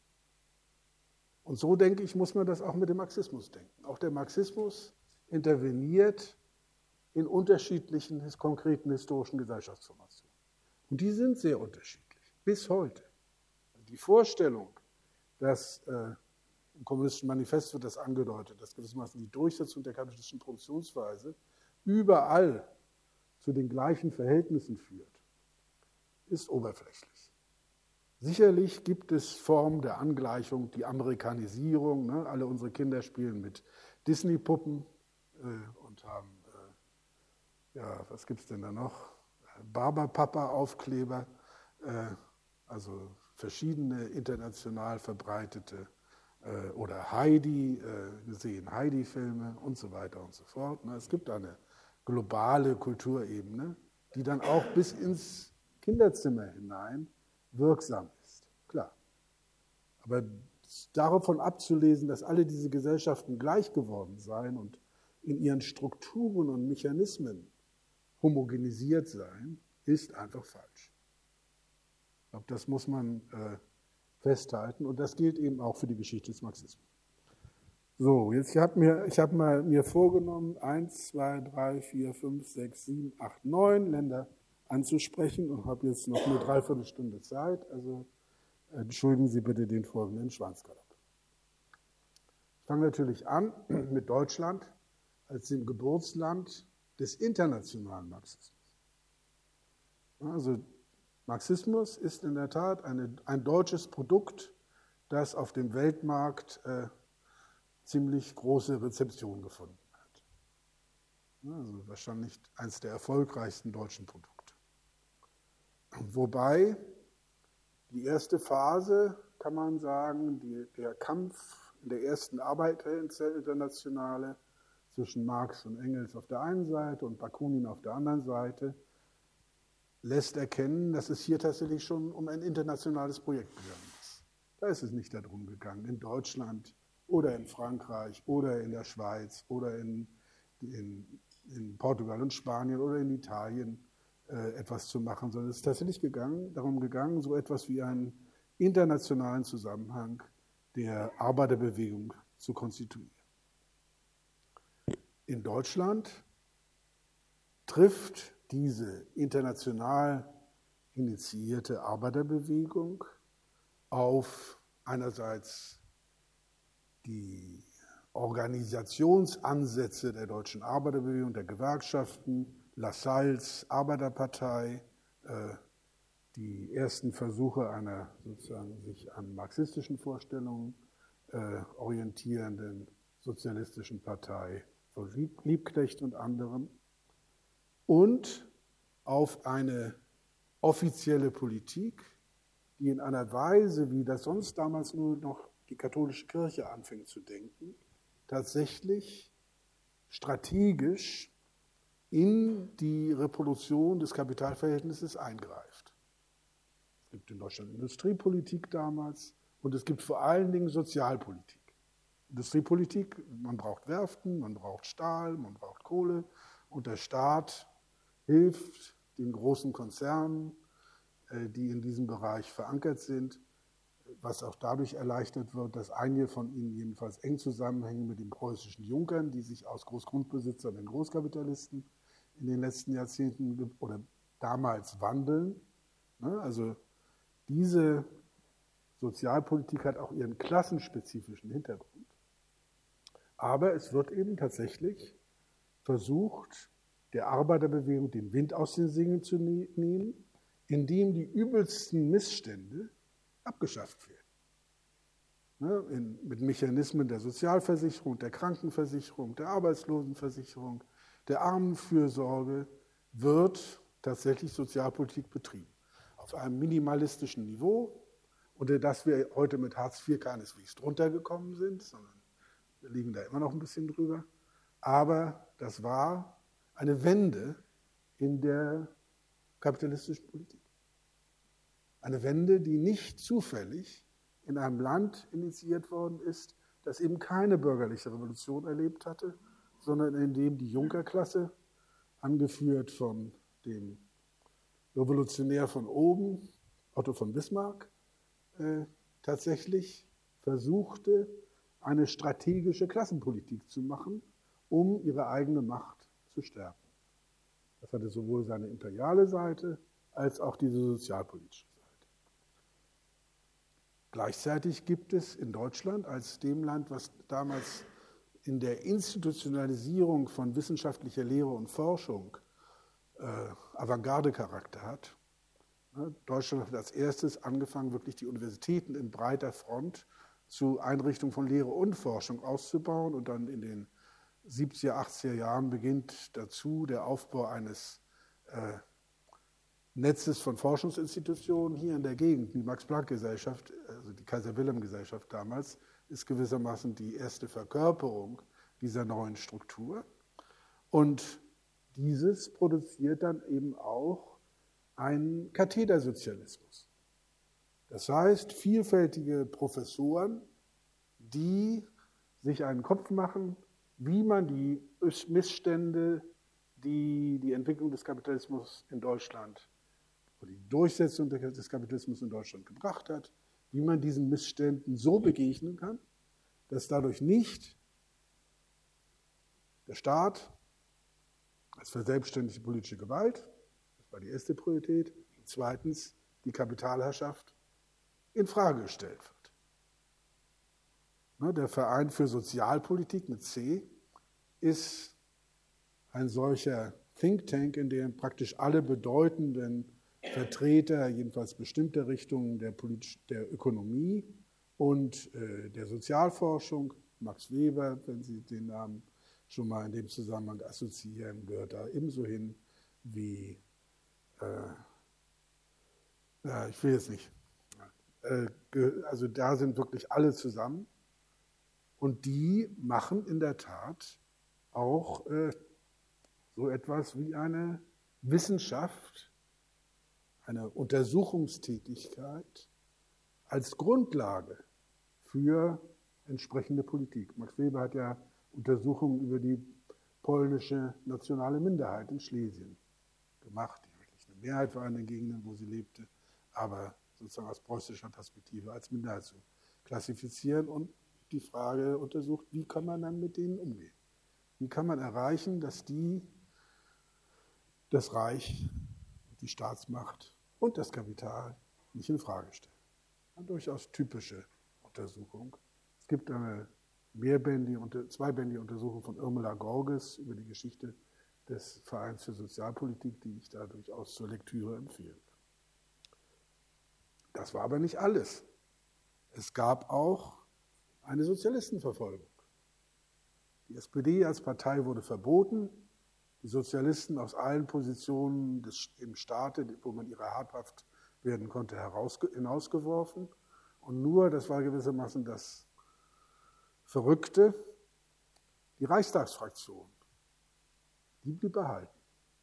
Speaker 1: Und so, denke ich, muss man das auch mit dem Marxismus denken. Auch der Marxismus interveniert in unterschiedlichen konkreten historischen Gesellschaftsformationen. Und die sind sehr unterschiedlich, bis heute. Die Vorstellung, dass äh, im Kommunistischen Manifest wird das angedeutet, dass gewissermaßen die Durchsetzung der kapitalistischen Produktionsweise überall zu den gleichen Verhältnissen führt, ist oberflächlich. Sicherlich gibt es Formen der Angleichung, die Amerikanisierung. Ne? Alle unsere Kinder spielen mit Disney-Puppen äh, und haben, äh, ja, was gibt es denn da noch? Barberpapa-Aufkleber, äh, also verschiedene international verbreitete äh, oder Heidi, äh, gesehen Heidi-Filme und so weiter und so fort. Ne? Es gibt eine globale Kulturebene, die dann auch bis ins Kinderzimmer hinein wirksam ist, klar. Aber davon abzulesen, dass alle diese Gesellschaften gleich geworden seien und in ihren Strukturen und Mechanismen homogenisiert seien, ist einfach falsch. Ich glaube, das muss man äh, festhalten und das gilt eben auch für die Geschichte des Marxismus. So, jetzt ich habe mir, ich hab mal mir vorgenommen, eins, zwei, drei, vier, fünf, sechs, sieben, acht, neun Länder anzusprechen und habe jetzt noch eine Dreiviertelstunde Zeit. Also entschuldigen Sie bitte den folgenden Schwanzgalopp. Ich fange natürlich an mit Deutschland als dem Geburtsland des internationalen Marxismus. Also Marxismus ist in der Tat eine, ein deutsches Produkt, das auf dem Weltmarkt äh, ziemlich große Rezeption gefunden hat. Also wahrscheinlich eines der erfolgreichsten deutschen Produkte. Wobei die erste Phase, kann man sagen, die, der Kampf in der ersten Arbeiterinternationale zwischen Marx und Engels auf der einen Seite und Bakunin auf der anderen Seite, lässt erkennen, dass es hier tatsächlich schon um ein internationales Projekt gegangen ist. Da ist es nicht darum gegangen, in Deutschland oder in Frankreich oder in der Schweiz oder in, in, in Portugal und Spanien oder in Italien äh, etwas zu machen, sondern es ist tatsächlich gegangen, darum gegangen, so etwas wie einen internationalen Zusammenhang der Arbeiterbewegung zu konstituieren. In Deutschland trifft diese international initiierte Arbeiterbewegung auf einerseits die Organisationsansätze der deutschen Arbeiterbewegung, der Gewerkschaften, Lassalles Arbeiterpartei, äh, die ersten Versuche einer sozusagen sich an marxistischen Vorstellungen äh, orientierenden sozialistischen Partei von Liebknecht und anderem und auf eine offizielle Politik, die in einer Weise, wie das sonst damals nur noch die katholische Kirche anfängt zu denken, tatsächlich strategisch in die Reproduktion des Kapitalverhältnisses eingreift. Es gibt in Deutschland Industriepolitik damals und es gibt vor allen Dingen Sozialpolitik. Industriepolitik, man braucht Werften, man braucht Stahl, man braucht Kohle und der Staat hilft den großen Konzernen, die in diesem Bereich verankert sind, was auch dadurch erleichtert wird, dass einige von ihnen jedenfalls eng zusammenhängen mit den preußischen Junkern, die sich aus Großgrundbesitzern in Großkapitalisten in den letzten Jahrzehnten oder damals wandeln. Also diese Sozialpolitik hat auch ihren klassenspezifischen Hintergrund. Aber es wird eben tatsächlich versucht, der Arbeiterbewegung den Wind aus den Segeln zu nehmen, indem die übelsten Missstände abgeschafft werden. Ne, in, mit Mechanismen der Sozialversicherung, der Krankenversicherung, der Arbeitslosenversicherung, der Armenfürsorge wird tatsächlich Sozialpolitik betrieben. Auf einem minimalistischen Niveau, unter das wir heute mit Hartz vier keineswegs drunter gekommen sind, sondern wir liegen da immer noch ein bisschen drüber. Aber das war eine Wende in der kapitalistischen Politik. Eine Wende, die nicht zufällig in einem Land initiiert worden ist, das eben keine bürgerliche Revolution erlebt hatte, sondern in dem die Junkerklasse, angeführt von dem Revolutionär von oben, Otto von Bismarck, äh, tatsächlich versuchte, eine strategische Klassenpolitik zu machen, um ihre eigene Macht zu stärken. Das hatte sowohl seine imperiale Seite als auch diese sozialpolitische Seite. Gleichzeitig gibt es in Deutschland als dem Land, was damals in der Institutionalisierung von wissenschaftlicher Lehre und Forschung äh, Avantgarde-Charakter hat. Ne, Deutschland hat als erstes angefangen, wirklich die Universitäten in breiter Front zu Einrichtungen von Lehre und Forschung auszubauen, und dann in den siebziger, achtziger Jahren beginnt dazu der Aufbau eines äh, Netzes von Forschungsinstitutionen hier in der Gegend. Die Max-Planck-Gesellschaft, also die Kaiser-Wilhelm-Gesellschaft damals, ist gewissermaßen die erste Verkörperung dieser neuen Struktur. Und dieses produziert dann eben auch einen Kathedersozialismus. Das heißt, vielfältige Professoren, die sich einen Kopf machen, wie man die Missstände, die die Entwicklung des Kapitalismus in Deutschland oder die Durchsetzung des Kapitalismus in Deutschland gebracht hat, wie man diesen Missständen so begegnen kann, dass dadurch nicht der Staat als verselbstständigte politische Gewalt, das war die erste Priorität, und zweitens die Kapitalherrschaft in Frage gestellt wird. Der Verein für Sozialpolitik mit C ist ein solcher Think Tank, in dem praktisch alle bedeutenden Vertreter, jedenfalls bestimmter Richtungen der, Politisch, der Ökonomie und äh, der Sozialforschung, Max Weber, wenn Sie den Namen schon mal in dem Zusammenhang assoziieren, gehört da ebenso hin wie, äh, ja, ich will jetzt nicht, äh, also da sind wirklich alle zusammen, und die machen in der Tat auch äh, so etwas wie eine Wissenschaft, eine Untersuchungstätigkeit als Grundlage für entsprechende Politik. Max Weber hat ja Untersuchungen über die polnische nationale Minderheit in Schlesien gemacht, die wirklich eine Mehrheit war in den Gegenden, wo sie lebte, aber sozusagen aus preußischer Perspektive als Minderheit zu klassifizieren und die Frage untersucht, wie kann man dann mit denen umgehen? Wie kann man erreichen, dass die das Reich, die Staatsmacht und das Kapital nicht in Frage stellen? Eine durchaus typische Untersuchung. Es gibt eine mehrbändige, zweibändige Untersuchung von Irmela Gorges über die Geschichte des Vereins für Sozialpolitik, die ich da durchaus zur Lektüre empfehle. Das war aber nicht alles. Es gab auch eine Sozialistenverfolgung. Die S P D als Partei wurde verboten, die Sozialisten aus allen Positionen des, im Staate, wo man ihrer habhaft werden konnte, heraus, hinausgeworfen. Und nur, das war gewissermaßen das Verrückte, die Reichstagsfraktion, die blieb erhalten.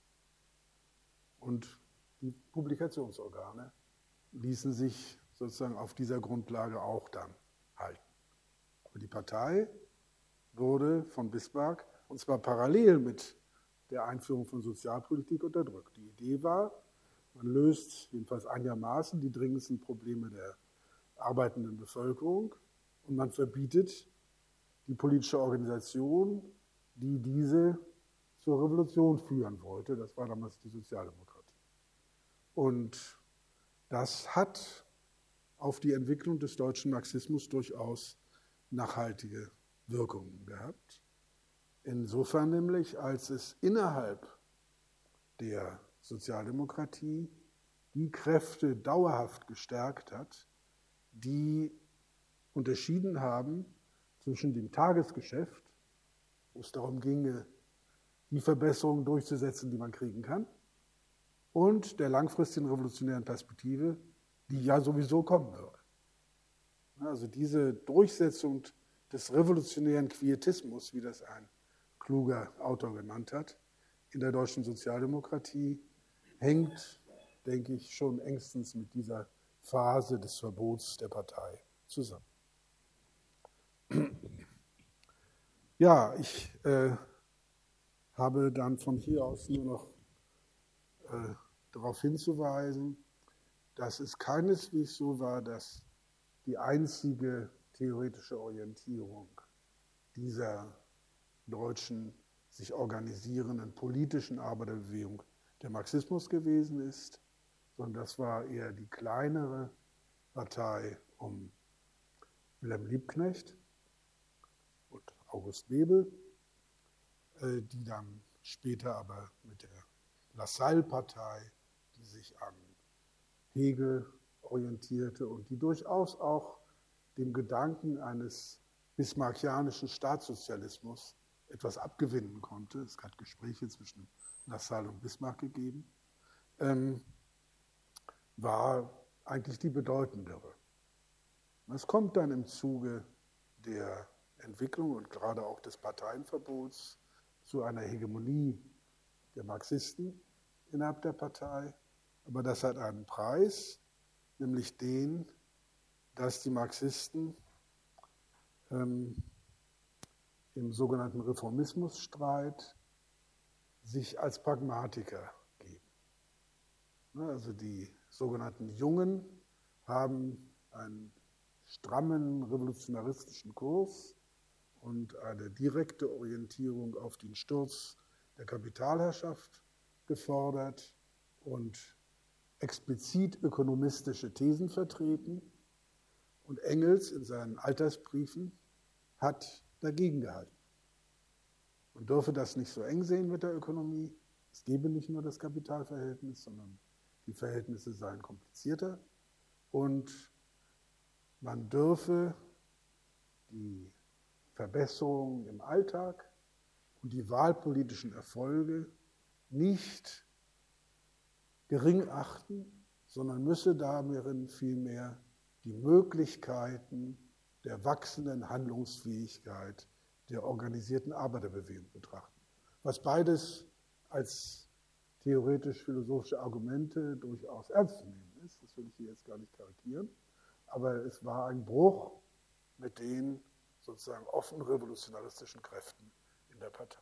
Speaker 1: Und die Publikationsorgane ließen sich sozusagen auf dieser Grundlage auch dann halten. Aber die Partei wurde von Bismarck, und zwar parallel mit der Einführung von Sozialpolitik, unterdrückt. Die Idee war, man löst jedenfalls einigermaßen die dringendsten Probleme der arbeitenden Bevölkerung und man verbietet die politische Organisation, die diese zur Revolution führen wollte. Das war damals die Sozialdemokratie. Und das hat auf die Entwicklung des deutschen Marxismus durchaus nachhaltige Wirkungen gehabt. Insofern nämlich, als es innerhalb der Sozialdemokratie die Kräfte dauerhaft gestärkt hat, die unterschieden haben zwischen dem Tagesgeschäft, wo es darum ginge, die Verbesserungen durchzusetzen, die man kriegen kann, und der langfristigen revolutionären Perspektive, die ja sowieso kommen würde. Also diese Durchsetzung des revolutionären Quietismus, wie das ein kluger Autor genannt hat, in der deutschen Sozialdemokratie hängt, denke ich, schon engstens mit dieser Phase des Verbots der Partei zusammen. Ja, ich äh, habe dann von hier aus nur noch äh, darauf hinzuweisen, dass es keineswegs so war, dass die einzige theoretische Orientierung dieser deutschen, sich organisierenden politischen Arbeiterbewegung der Marxismus gewesen ist, sondern das war eher die kleinere Partei um Wilhelm Liebknecht und August Bebel, die dann später aber mit der Lassalle-Partei, die sich an Hegel orientierte und die durchaus auch dem Gedanken eines bismarckianischen Staatssozialismus etwas abgewinnen konnte. Es hat Gespräche zwischen Lassalle und Bismarck gegeben, ähm, war eigentlich die bedeutendere. Es kommt dann im Zuge der Entwicklung und gerade auch des Parteienverbots zu einer Hegemonie der Marxisten innerhalb der Partei. Aber das hat einen Preis, nämlich den, dass die Marxisten ähm, im sogenannten Reformismusstreit sich als Pragmatiker geben. Also die sogenannten Jungen haben einen strammen revolutionaristischen Kurs und eine direkte Orientierung auf den Sturz der Kapitalherrschaft gefordert und explizit ökonomistische Thesen vertreten. Und Engels in seinen Altersbriefen hat dagegen gehalten. Man dürfe das nicht so eng sehen mit der Ökonomie. Es gebe nicht nur das Kapitalverhältnis, sondern die Verhältnisse seien komplizierter. Und man dürfe die Verbesserungen im Alltag und die wahlpolitischen Erfolge nicht gering achten, sondern müsse darin vielmehr die Möglichkeiten der wachsenden Handlungsfähigkeit der organisierten Arbeiterbewegung betrachten. Was beides als theoretisch-philosophische Argumente durchaus ernst zu nehmen ist, das will ich hier jetzt gar nicht karikieren, aber es war ein Bruch mit den sozusagen offen revolutionaristischen Kräften in der Partei.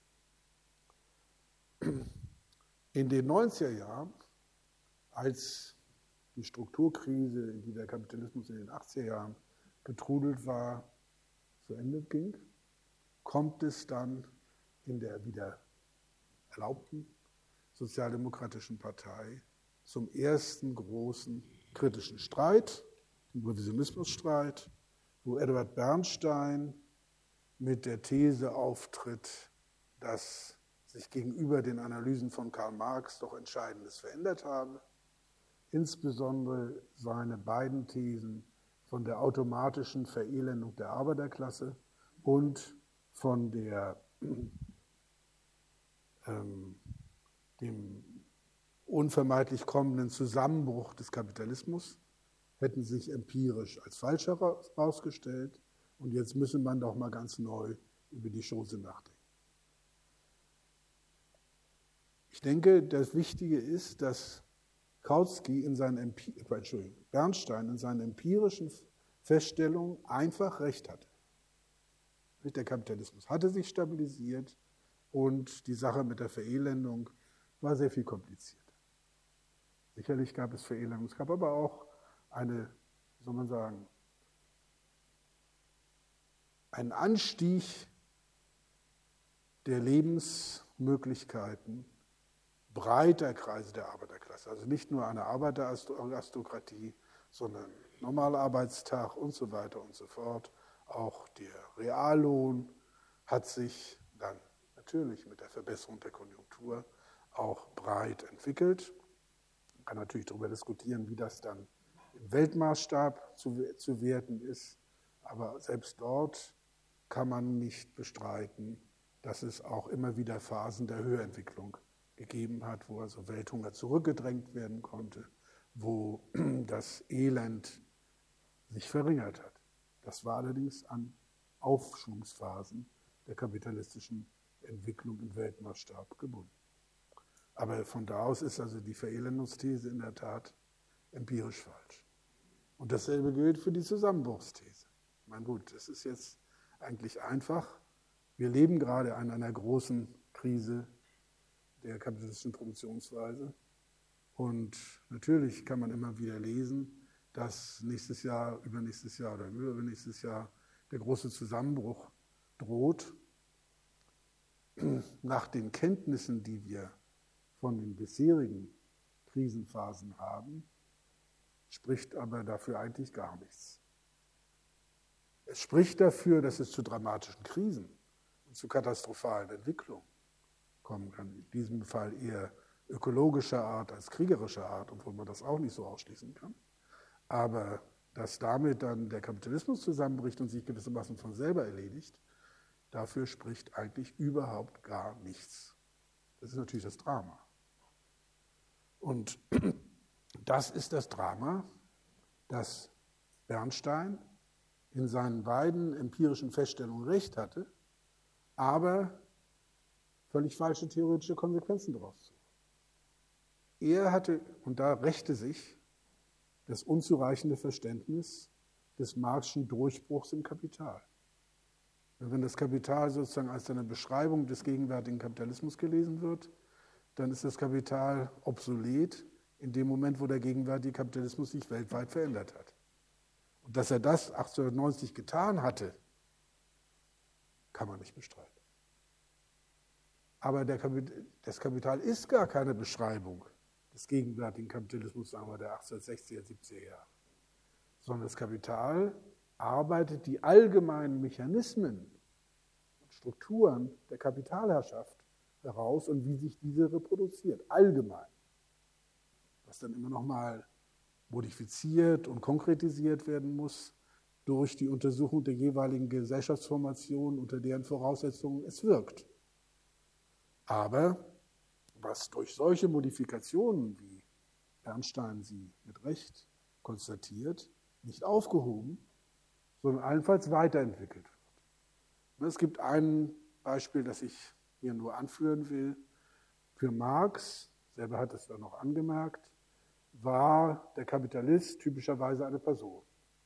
Speaker 1: In den neunziger Jahren, als die Strukturkrise, in die der Kapitalismus in den achtziger Jahren getrudelt war, zu Ende ging, kommt es dann in der wieder erlaubten Sozialdemokratischen Partei zum ersten großen kritischen Streit, dem Revisionismusstreit, wo Edward Bernstein mit der These auftritt, dass sich gegenüber den Analysen von Karl Marx doch Entscheidendes verändert habe. Insbesondere seine beiden Thesen von der automatischen Verelendung der Arbeiterklasse und von der, ähm, dem unvermeidlich kommenden Zusammenbruch des Kapitalismus hätten sich empirisch als falsch herausgestellt. Und jetzt müsse man doch mal ganz neu über die Chose nachdenken. Ich denke, das Wichtige ist, dass Kautsky in seinen Empi- Entschuldigung, Bernstein in seinen empirischen Feststellungen einfach recht hatte. Der Kapitalismus hatte sich stabilisiert und die Sache mit der Verelendung war sehr viel komplizierter. Sicherlich gab es Verelendung, es gab aber auch eine wie soll man sagen, einen Anstieg der Lebensmöglichkeiten breiter Kreise der Arbeiterklasse. Also nicht nur eine Arbeiteraristokratie, sondern Normalarbeitstag und so weiter und so fort. Auch der Reallohn hat sich dann natürlich mit der Verbesserung der Konjunktur auch breit entwickelt. Man kann natürlich darüber diskutieren, wie das dann im Weltmaßstab zu, zu werten ist. Aber selbst dort kann man nicht bestreiten, dass es auch immer wieder Phasen der Höherentwicklung gegeben hat, wo also Welthunger zurückgedrängt werden konnte, wo das Elend sich verringert hat. Das war allerdings an Aufschwungsphasen der kapitalistischen Entwicklung im Weltmaßstab gebunden. Aber von da aus ist also die Verelendungsthese in der Tat empirisch falsch. Und dasselbe gilt für die Zusammenbruchsthese. Ich meine, gut, das ist jetzt eigentlich einfach. Wir leben gerade an einer großen Krise der kapitalistischen Produktionsweise. Und natürlich kann man immer wieder lesen, dass nächstes Jahr, übernächstes Jahr oder übernächstes Jahr der große Zusammenbruch droht. Nach den Kenntnissen, die wir von den bisherigen Krisenphasen haben, spricht aber dafür eigentlich gar nichts. Es spricht dafür, dass es zu dramatischen Krisen und zu katastrophalen Entwicklungen kommen kann. In diesem Fall eher ökologischer Art als kriegerischer Art, obwohl man das auch nicht so ausschließen kann. Aber dass damit dann der Kapitalismus zusammenbricht und sich gewissermaßen von selber erledigt, dafür spricht eigentlich überhaupt gar nichts. Das ist natürlich das Drama. Und das ist das Drama, dass Bernstein in seinen beiden empirischen Feststellungen recht hatte, aber völlig falsche theoretische Konsequenzen daraus zog. Er hatte, und da rächte sich, das unzureichende Verständnis des Marxischen Durchbruchs im Kapital. Wenn das Kapital sozusagen als eine Beschreibung des gegenwärtigen Kapitalismus gelesen wird, dann ist das Kapital obsolet in dem Moment, wo der gegenwärtige Kapitalismus sich weltweit verändert hat. Und dass er das achtzehnhundertneunzig getan hatte, kann man nicht bestreiten. Aber der Kapital, das Kapital ist gar keine Beschreibung des gegenwärtigen Kapitalismus, sagen wir, der achtzehnhundertsechziger, siebziger Jahre. Sondern das Kapital arbeitet die allgemeinen Mechanismen und Strukturen der Kapitalherrschaft heraus und wie sich diese reproduziert, allgemein. Was dann immer noch mal modifiziert und konkretisiert werden muss durch die Untersuchung der jeweiligen Gesellschaftsformationen, unter deren Voraussetzungen es wirkt. Aber was durch solche Modifikationen, wie Bernstein sie mit Recht konstatiert, nicht aufgehoben, sondern allenfalls weiterentwickelt wird. Es gibt ein Beispiel, das ich hier nur anführen will. Für Marx, selber hat es dann noch angemerkt, war der Kapitalist typischerweise eine Person.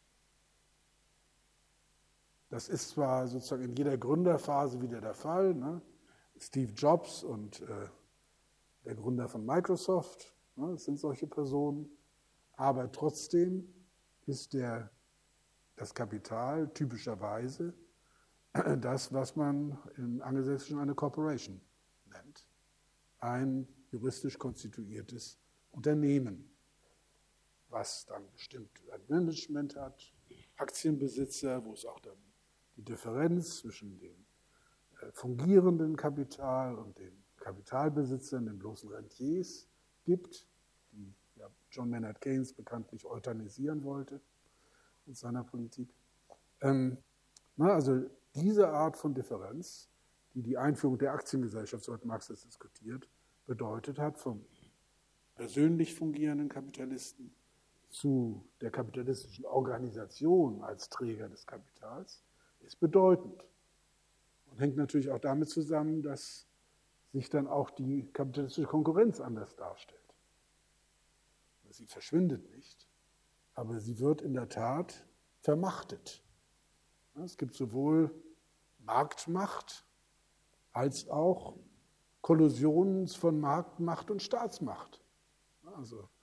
Speaker 1: Das ist zwar sozusagen in jeder Gründerphase wieder der Fall, ne? Steve Jobs und äh, der Gründer von Microsoft, ne, das sind solche Personen, aber trotzdem ist der, das Kapital typischerweise das, was man im Angelsächsischen eine Corporation nennt, ein juristisch konstituiertes Unternehmen, was dann bestimmt ein Management hat, Aktienbesitzer, wo es auch dann die Differenz zwischen dem fungierenden Kapital und den Kapitalbesitzern, den bloßen Rentiers, gibt, die ja John Maynard Keynes bekanntlich euthanasieren wollte mit seiner Politik. Ähm, na, also diese Art von Differenz, die die Einführung der Aktiengesellschaft, so hat Marx das diskutiert, bedeutet hat, vom persönlich fungierenden Kapitalisten zu der kapitalistischen Organisation als Träger des Kapitals, ist bedeutend. Und hängt natürlich auch damit zusammen, dass sich dann auch die kapitalistische Konkurrenz anders darstellt. Sie verschwindet nicht, aber sie wird in der Tat vermachtet. Es gibt sowohl Marktmacht als auch Kollusionen von Marktmacht und Staatsmacht. Also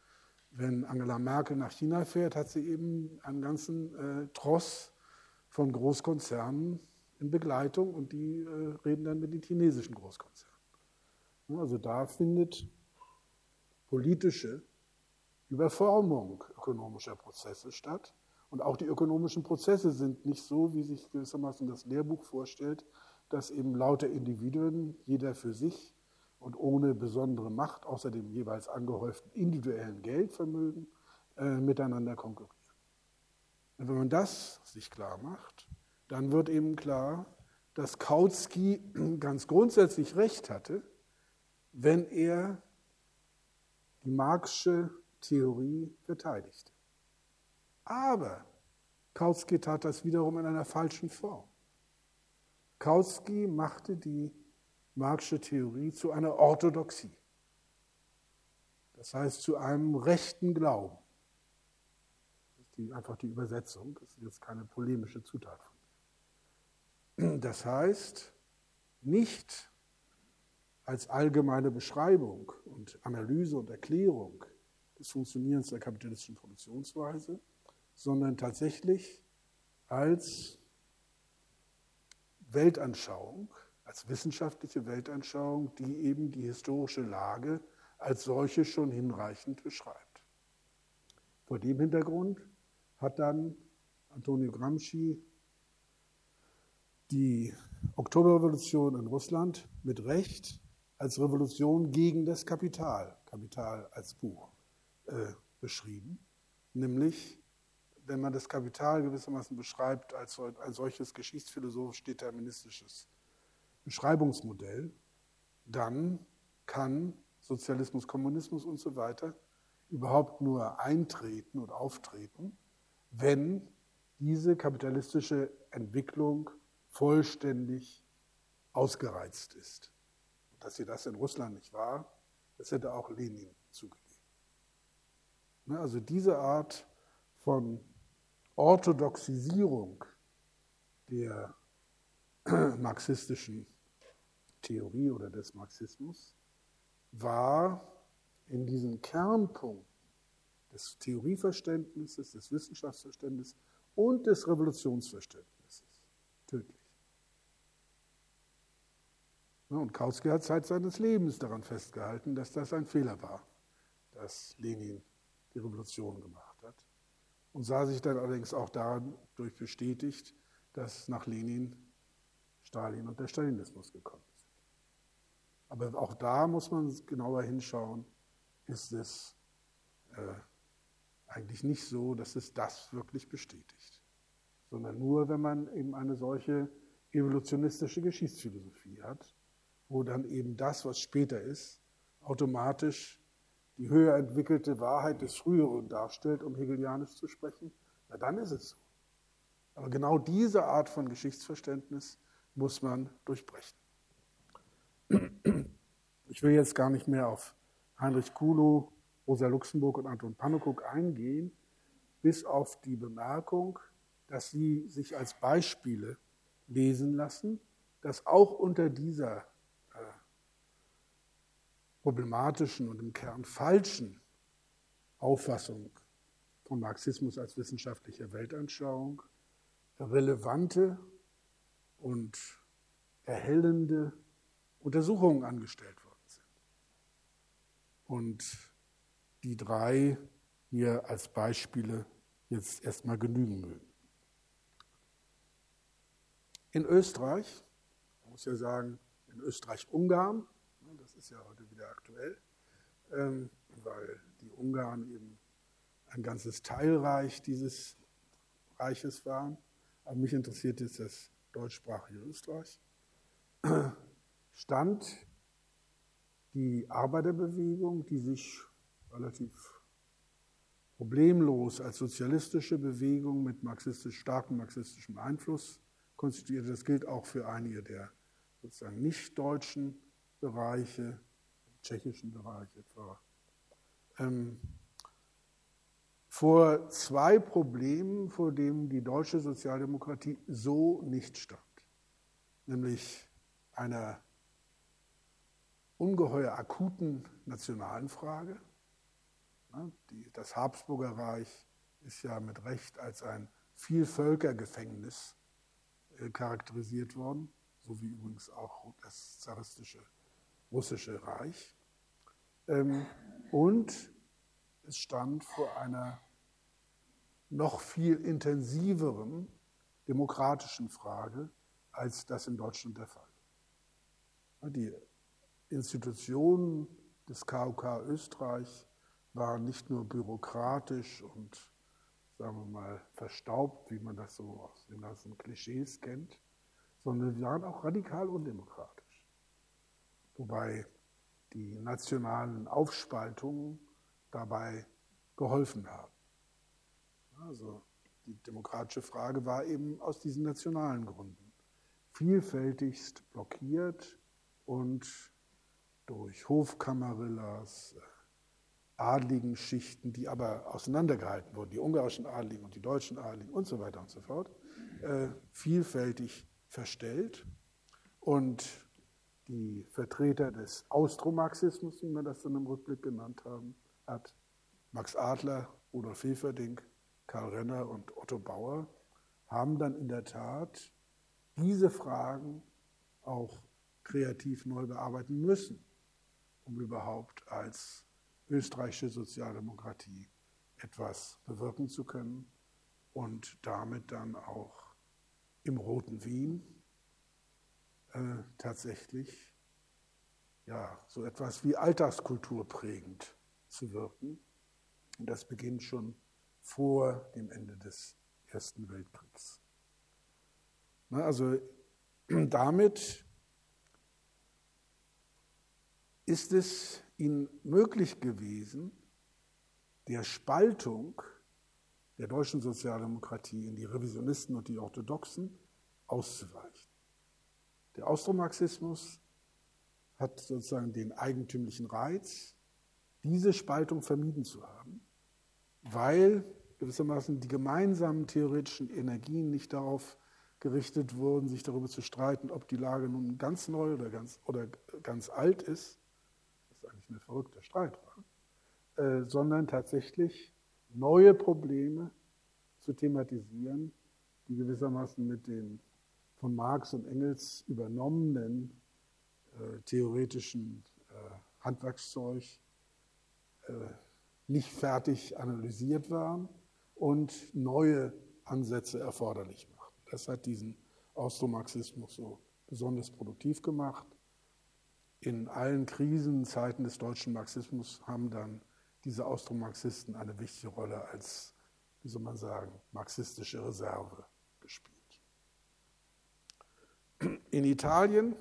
Speaker 1: wenn Angela Merkel nach China fährt, hat sie eben einen ganzen äh, Tross von Großkonzernen in Begleitung und die äh, reden dann mit den chinesischen Großkonzernen. Also da findet politische Überformung ökonomischer Prozesse statt. Und auch die ökonomischen Prozesse sind nicht so, wie sich gewissermaßen das Lehrbuch vorstellt, dass eben lauter Individuen, jeder für sich und ohne besondere Macht, außer dem jeweils angehäuften individuellen Geldvermögen, äh, miteinander konkurrieren. Und wenn man das sich klar macht, dann wird eben klar, dass Kautsky ganz grundsätzlich recht hatte, wenn er die Marxische Theorie verteidigte. Aber Kautsky tat das wiederum in einer falschen Form. Kautsky machte die Marxische Theorie zu einer Orthodoxie. Das heißt, zu einem rechten Glauben. Das ist die, einfach die Übersetzung, das ist jetzt keine polemische Zutat von mir. Das heißt, nicht als allgemeine Beschreibung und Analyse und Erklärung des Funktionierens der kapitalistischen Produktionsweise, sondern tatsächlich als Weltanschauung, als wissenschaftliche Weltanschauung, die eben die historische Lage als solche schon hinreichend beschreibt. Vor dem Hintergrund hat dann Antonio Gramsci die Oktoberrevolution in Russland mit Recht als Revolution gegen das Kapital, Kapital als Buch, äh, beschrieben. Nämlich, wenn man das Kapital gewissermaßen beschreibt als ein solches geschichtsphilosophisch-deterministisches Beschreibungsmodell, dann kann Sozialismus, Kommunismus und so weiter überhaupt nur eintreten und auftreten, wenn diese kapitalistische Entwicklung vollständig ausgereizt ist. Und dass sie das in Russland nicht war, das hätte auch Lenin zugegeben. Also diese Art von Orthodoxisierung der marxistischen Theorie oder des Marxismus war in diesem Kernpunkt des Theorieverständnisses, des Wissenschaftsverständnisses und des Revolutionsverständnisses tödlich. Und Kautsky hat Zeit seines Lebens daran festgehalten, dass das ein Fehler war, dass Lenin die Revolution gemacht hat. Und sah sich dann allerdings auch dadurch bestätigt, dass nach Lenin Stalin und der Stalinismus gekommen sind. Aber auch da muss man genauer hinschauen, ist es äh, eigentlich nicht so, dass es das wirklich bestätigt, sondern nur, wenn man eben eine solche evolutionistische Geschichtsphilosophie hat, wo dann eben das, was später ist, automatisch die höher entwickelte Wahrheit des Früheren darstellt, um hegelianisch zu sprechen, na dann ist es so. Aber genau diese Art von Geschichtsverständnis muss man durchbrechen. Ich will jetzt gar nicht mehr auf Heinrich Kuhlow, Rosa Luxemburg und Anton Pannekoek eingehen, bis auf die Bemerkung, dass sie sich als Beispiele lesen lassen, dass auch unter dieser äh, problematischen und im Kern falschen Auffassung von Marxismus als wissenschaftlicher Weltanschauung relevante und erhellende Untersuchungen angestellt worden sind. Und die drei hier als Beispiele jetzt erstmal genügen mögen. In Österreich, man muss ja sagen, in Österreich-Ungarn, das ist ja heute wieder aktuell, weil die Ungarn eben ein ganzes Teilreich dieses Reiches waren. Aber mich interessiert jetzt das deutschsprachige Österreich. Stand die Arbeiterbewegung, die sich relativ problemlos als sozialistische Bewegung mit marxistisch, starkem marxistischem Einfluss konstituierte. Das gilt auch für einige der sozusagen nicht-deutschen Bereiche, im tschechischen Bereich etwa. Ähm, vor zwei Problemen, vor denen die deutsche Sozialdemokratie so nicht stand. Nämlich einer ungeheuer akuten nationalen Frage, die, das Habsburger Reich ist ja mit Recht als ein Vielvölkergefängnis äh, charakterisiert worden, so wie übrigens auch das zaristische russische Reich. Ähm, und es stand vor einer noch viel intensiveren demokratischen Frage, als das in Deutschland der Fall war. Die Institutionen des K U K Österreich waren nicht nur bürokratisch und, sagen wir mal, verstaubt, wie man das so aus den ganzen Klischees kennt, sondern sie waren auch radikal undemokratisch. Wobei die nationalen Aufspaltungen dabei geholfen haben. Also die demokratische Frage war eben aus diesen nationalen Gründen vielfältigst blockiert und durch Hofkamerillas, adligen Schichten, die aber auseinandergehalten wurden, die ungarischen Adligen und die deutschen Adligen und so weiter und so fort, äh, vielfältig verstellt. Und die Vertreter des Austromarxismus, wie man das dann im Rückblick genannt haben, hat Max Adler, Rudolf Hilferding, Karl Renner und Otto Bauer, haben dann in der Tat diese Fragen auch kreativ neu bearbeiten müssen, um überhaupt als österreichische Sozialdemokratie etwas bewirken zu können und damit dann auch im Roten Wien äh, tatsächlich ja, so etwas wie Alltagskultur prägend zu wirken. Und das beginnt schon vor dem Ende des Ersten Weltkriegs. Na, also damit ist es ihnen möglich gewesen, der Spaltung der deutschen Sozialdemokratie in die Revisionisten und die Orthodoxen auszuweichen. Der Austromarxismus hat sozusagen den eigentümlichen Reiz, diese Spaltung vermieden zu haben, weil gewissermaßen die gemeinsamen theoretischen Energien nicht darauf gerichtet wurden, sich darüber zu streiten, ob die Lage nun ganz neu oder ganz, oder ganz alt ist, was eigentlich ein verrückter Streit war, äh, sondern tatsächlich neue Probleme zu thematisieren, die gewissermaßen mit den von Marx und Engels übernommenen äh, theoretischen äh, Handwerkszeug äh, nicht fertig analysiert waren und neue Ansätze erforderlich machten. Das hat diesen Austromarxismus so besonders produktiv gemacht. In allen Krisenzeiten des deutschen Marxismus haben dann diese Austromarxisten eine wichtige Rolle als, wie soll man sagen, marxistische Reserve gespielt. In Italien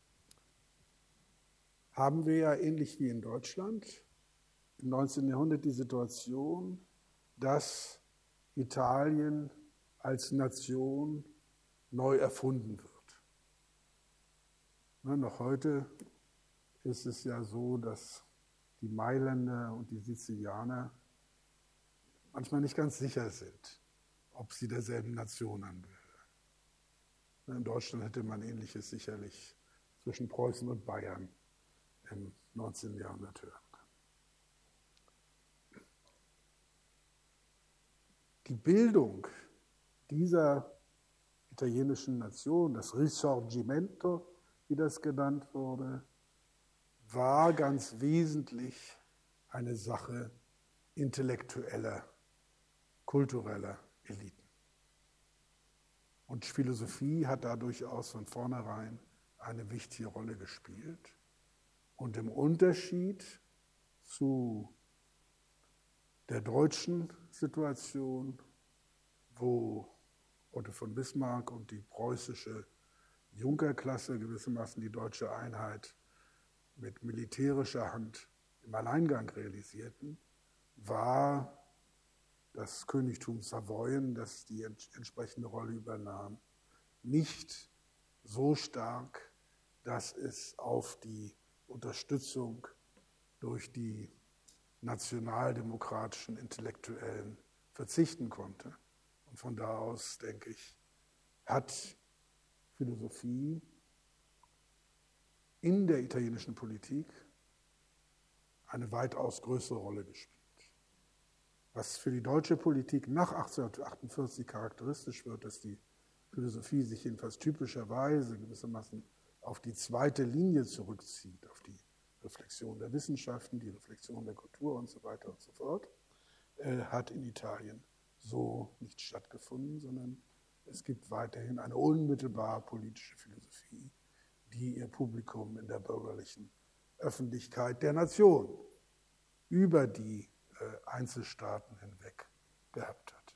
Speaker 1: haben wir ja ähnlich wie in Deutschland im neunzehnten Jahrhundert die Situation, dass Italien als Nation neu erfunden wird. Na, noch heute ist es ja so, dass die Mailänder und die Sizilianer manchmal nicht ganz sicher sind, ob sie derselben Nation angehören. In Deutschland hätte man Ähnliches sicherlich zwischen Preußen und Bayern im neunzehnten Jahrhundert hören können. Die Bildung dieser italienischen Nation, das Risorgimento, wie das genannt wurde, war ganz wesentlich eine Sache intellektueller, kultureller Eliten. Und Philosophie hat da durchaus von vornherein eine wichtige Rolle gespielt. Und im Unterschied zu der deutschen Situation, wo Otto von Bismarck und die preußische Junkerklasse gewissermaßen die deutsche Einheit mit militärischer Hand im Alleingang realisierten, war das Königtum Savoyen, das die entsprechende Rolle übernahm, nicht so stark, dass es auf die Unterstützung durch die nationaldemokratischen Intellektuellen verzichten konnte. Und von da aus, denke ich, hat Philosophie in der italienischen Politik eine weitaus größere Rolle gespielt. was für die deutsche Politik nach achtzehnhundertachtundvierzig charakteristisch wird, dass die Philosophie sich jedenfalls typischerweise gewissermaßen auf die zweite Linie zurückzieht, auf die Reflexion der Wissenschaften, die Reflexion der Kultur und so weiter und so fort, äh, hat in Italien so nicht stattgefunden, sondern es gibt weiterhin eine unmittelbar politische Philosophie, die ihr Publikum in der bürgerlichen Öffentlichkeit der Nation über die äh, Einzelstaaten hinweg gehabt hat.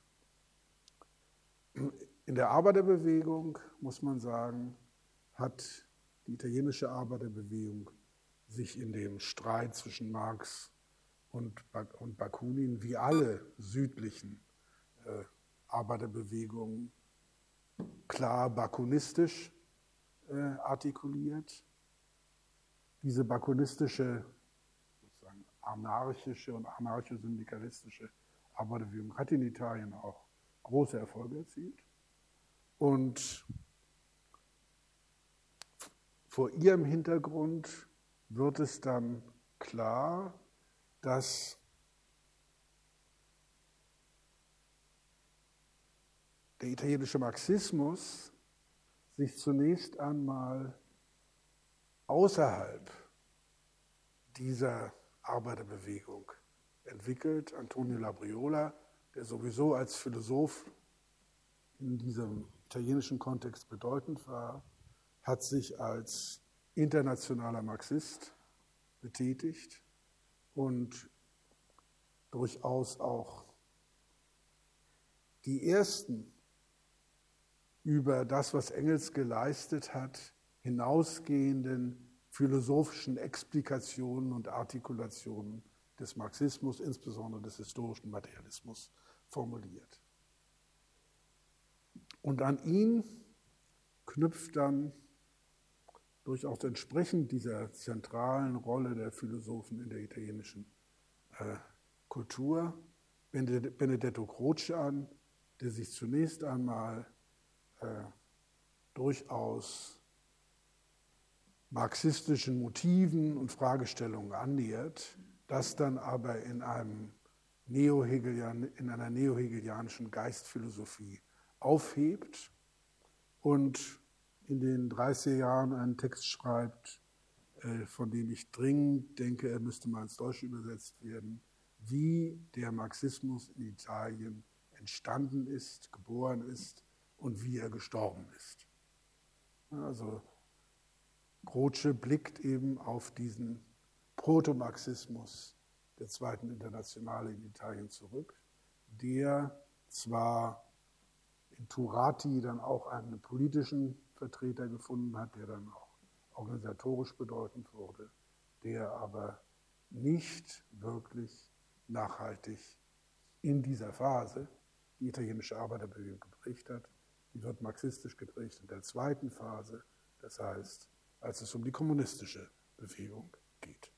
Speaker 1: In der Arbeiterbewegung, muss man sagen, hat die italienische Arbeiterbewegung sich in dem Streit zwischen Marx und, und Bakunin, wie alle südlichen äh, Arbeiterbewegungen, klar bakunistisch äh, artikuliert. Diese bakunistische, sozusagen anarchische und anarcho-syndikalistische Arbeiterbewegung hat in Italien auch große Erfolge erzielt. Und vor ihrem Hintergrund wird es dann klar, dass der italienische Marxismus sich zunächst einmal außerhalb dieser Arbeiterbewegung entwickelt. Antonio Labriola, der sowieso als Philosoph in diesem italienischen Kontext bedeutend war, hat sich als internationaler Marxist betätigt und durchaus auch die ersten über das, was Engels geleistet hat, hinausgehenden philosophischen Explikationen und Artikulationen des Marxismus, insbesondere des historischen Materialismus, formuliert. Und an ihn knüpft dann durchaus entsprechend dieser zentralen Rolle der Philosophen in der italienischen äh, Kultur Benedetto Croce an, der sich zunächst einmal äh, durchaus marxistischen Motiven und Fragestellungen annähert, das dann aber in, einem Neo-Hegelian, in einer neo-hegelianischen Geistphilosophie aufhebt und in den dreißiger Jahren einen Text schreibt, äh, von dem ich dringend denke, er müsste mal ins Deutsche übersetzt werden, wie der Marxismus in Italien entstanden ist, geboren ist und wie er gestorben ist. Also Croce blickt eben auf diesen Protomarxismus der Zweiten Internationale in Italien zurück, der zwar in Turati dann auch einen politischen Vertreter gefunden hat, der dann auch organisatorisch bedeutend wurde, der aber nicht wirklich nachhaltig in dieser Phase die italienische Arbeiterbewegung geprägt hat. Die wird marxistisch geprägt in der zweiten Phase, das heißt, als es um die kommunistische Bewegung geht.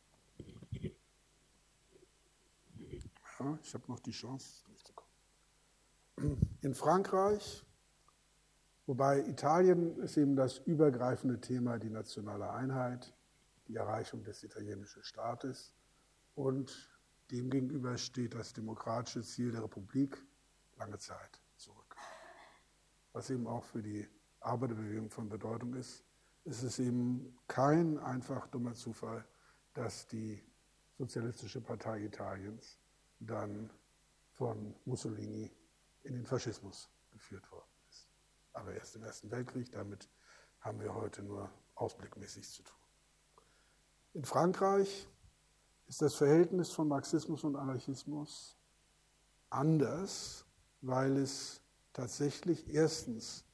Speaker 1: Ja, ich habe noch die Chance, durchzukommen. In Frankreich, wobei Italien ist eben das übergreifende Thema, die nationale Einheit, die Erreichung des italienischen Staates, und demgegenüber steht das demokratische Ziel der Republik lange Zeit zurück. Was eben auch für die Arbeiterbewegung von Bedeutung ist, ist es eben kein einfach dummer Zufall, dass die Sozialistische Partei Italiens dann von Mussolini in den Faschismus geführt worden ist. Aber erst im Ersten Weltkrieg, damit haben wir heute nur ausblickmäßig zu tun. In Frankreich ist das Verhältnis von Marxismus und Anarchismus anders, weil es tatsächlich erstens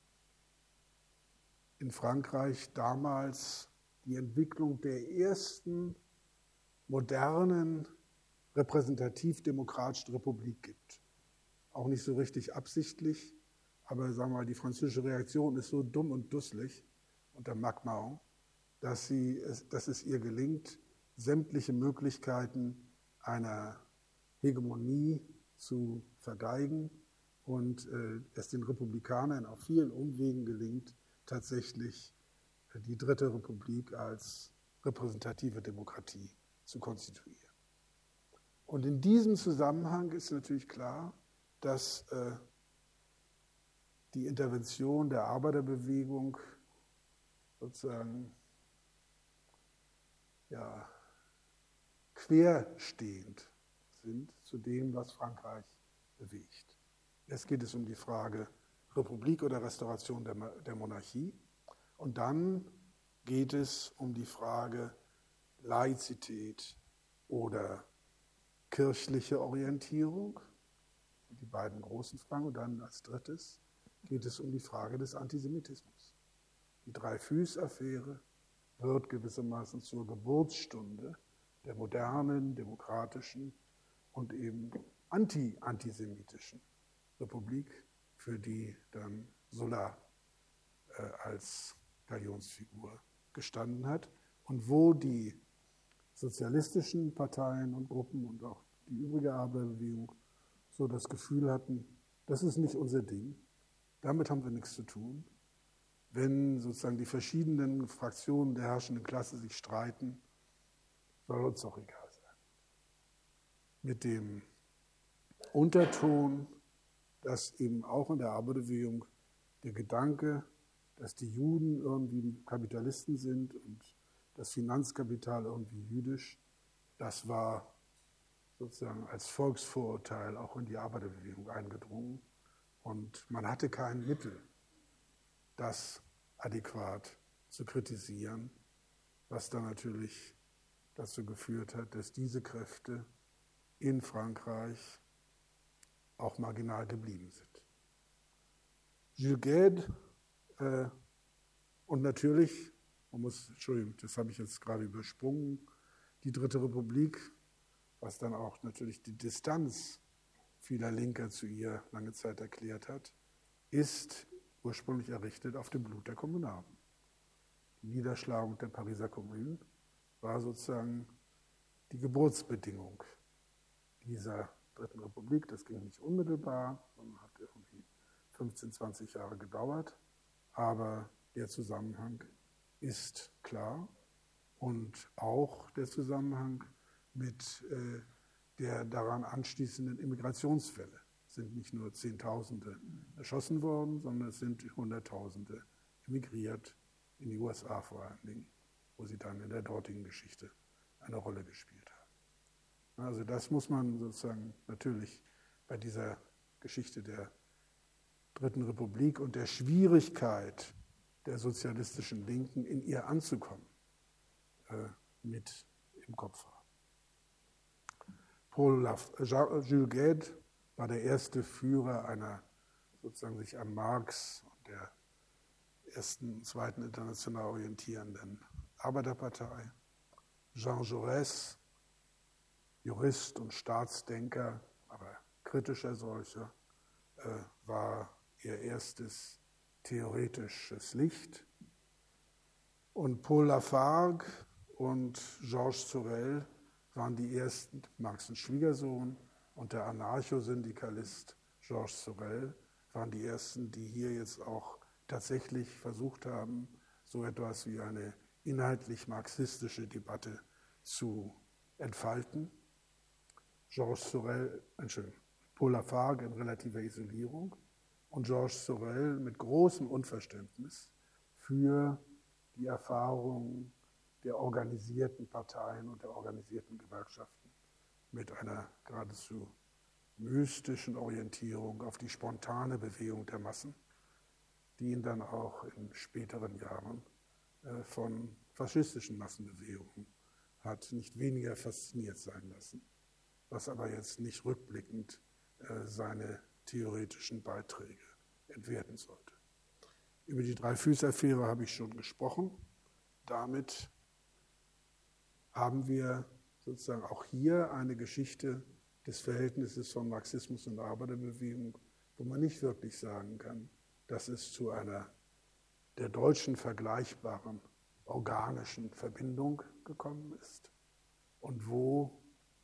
Speaker 1: in Frankreich damals die Entwicklung der ersten modernen repräsentativ-demokratischen Republik gibt. Auch nicht so richtig absichtlich, aber sagen wir mal, die französische Reaktion ist so dumm und dusselig unter Macmahon, dass, sie, dass es ihr gelingt, sämtliche Möglichkeiten einer Hegemonie zu vergeigen und äh, es den Republikanern auf vielen Umwegen gelingt, tatsächlich die Dritte Republik als repräsentative Demokratie zu konstituieren. Und in diesem Zusammenhang ist natürlich klar, dass äh, die Intervention der Arbeiterbewegung sozusagen ja, querstehend sind zu dem, was Frankreich bewegt. Jetzt geht es um die Frage Republik oder Restauration der, der Monarchie. Und dann geht es um die Frage Laizität oder kirchliche Orientierung, die beiden großen Fragen. Und dann als drittes geht es um die Frage des Antisemitismus. Die Dreyfus-Affäre wird gewissermaßen zur Geburtsstunde der modernen, demokratischen und eben anti-antisemitischen Republik, für die dann Zola äh, als Galionsfigur gestanden hat und wo die sozialistischen Parteien und Gruppen und auch die übrige Arbeiterbewegung so das Gefühl hatten, das ist nicht unser Ding, damit haben wir nichts zu tun. Wenn sozusagen die verschiedenen Fraktionen der herrschenden Klasse sich streiten, soll uns doch egal sein. Mit dem Unterton, dass eben auch in der Arbeiterbewegung der Gedanke, dass die Juden irgendwie Kapitalisten sind und das Finanzkapital irgendwie jüdisch, das war sozusagen als Volksvorurteil auch in die Arbeiterbewegung eingedrungen. Und man hatte kein Mittel, das adäquat zu kritisieren, was dann natürlich dazu geführt hat, dass diese Kräfte in Frankreich auch marginal geblieben sind. Jules Guesde äh, und natürlich, man muss, Entschuldigung, das habe ich jetzt gerade übersprungen, die Dritte Republik, was dann auch natürlich die Distanz vieler Linker zu ihr lange Zeit erklärt hat, ist ursprünglich errichtet auf dem Blut der Kommunarden. Die Niederschlagung der Pariser Kommune war sozusagen die Geburtsbedingung dieser Dritten Republik. Das ging nicht unmittelbar, sondern hat irgendwie fünfzehn, zwanzig Jahre gedauert. Aber der Zusammenhang ist klar und auch der Zusammenhang mit äh, der daran anschließenden Immigrationswelle. Es sind nicht nur Zehntausende erschossen worden, sondern es sind Hunderttausende emigriert, in die U S A vor allen Dingen, wo sie dann in der dortigen Geschichte eine Rolle gespielt haben. Also das muss man sozusagen natürlich bei dieser Geschichte der Dritten Republik und der Schwierigkeit der sozialistischen Linken, in ihr anzukommen, äh, mit im Kopf haben. Paul Laf- Jules Guesde war der erste Führer einer sozusagen sich an Marx und der ersten und zweiten international orientierenden Arbeiterpartei. Jean Jaurès, Jurist und Staatsdenker, aber kritischer solcher, äh, war ihr erstes theoretisches Licht. Und Paul Lafargue und Georges Sorel waren die ersten, Marx' Schwiegersohn und der Anarchosyndikalist Georges Sorel waren die ersten, die hier jetzt auch tatsächlich versucht haben, so etwas wie eine inhaltlich marxistische Debatte zu entfalten. Georges Sorel, Entschuldigung, Paul Lafargue in relativer Isolierung und Georges Sorel mit großem Unverständnis für die Erfahrungen der organisierten Parteien und der organisierten Gewerkschaften mit einer geradezu mystischen Orientierung auf die spontane Bewegung der Massen, die ihn dann auch in späteren Jahren äh, von faschistischen Massenbewegungen hat nicht weniger fasziniert sein lassen, was aber jetzt nicht rückblickend äh, seine theoretischen Beiträge entwerten sollte. Über die Dreyfus-Affäre habe ich schon gesprochen. Damit haben wir sozusagen auch hier eine Geschichte des Verhältnisses von Marxismus und Arbeiterbewegung, wo man nicht wirklich sagen kann, dass es zu einer der deutschen vergleichbaren organischen Verbindung gekommen ist und wo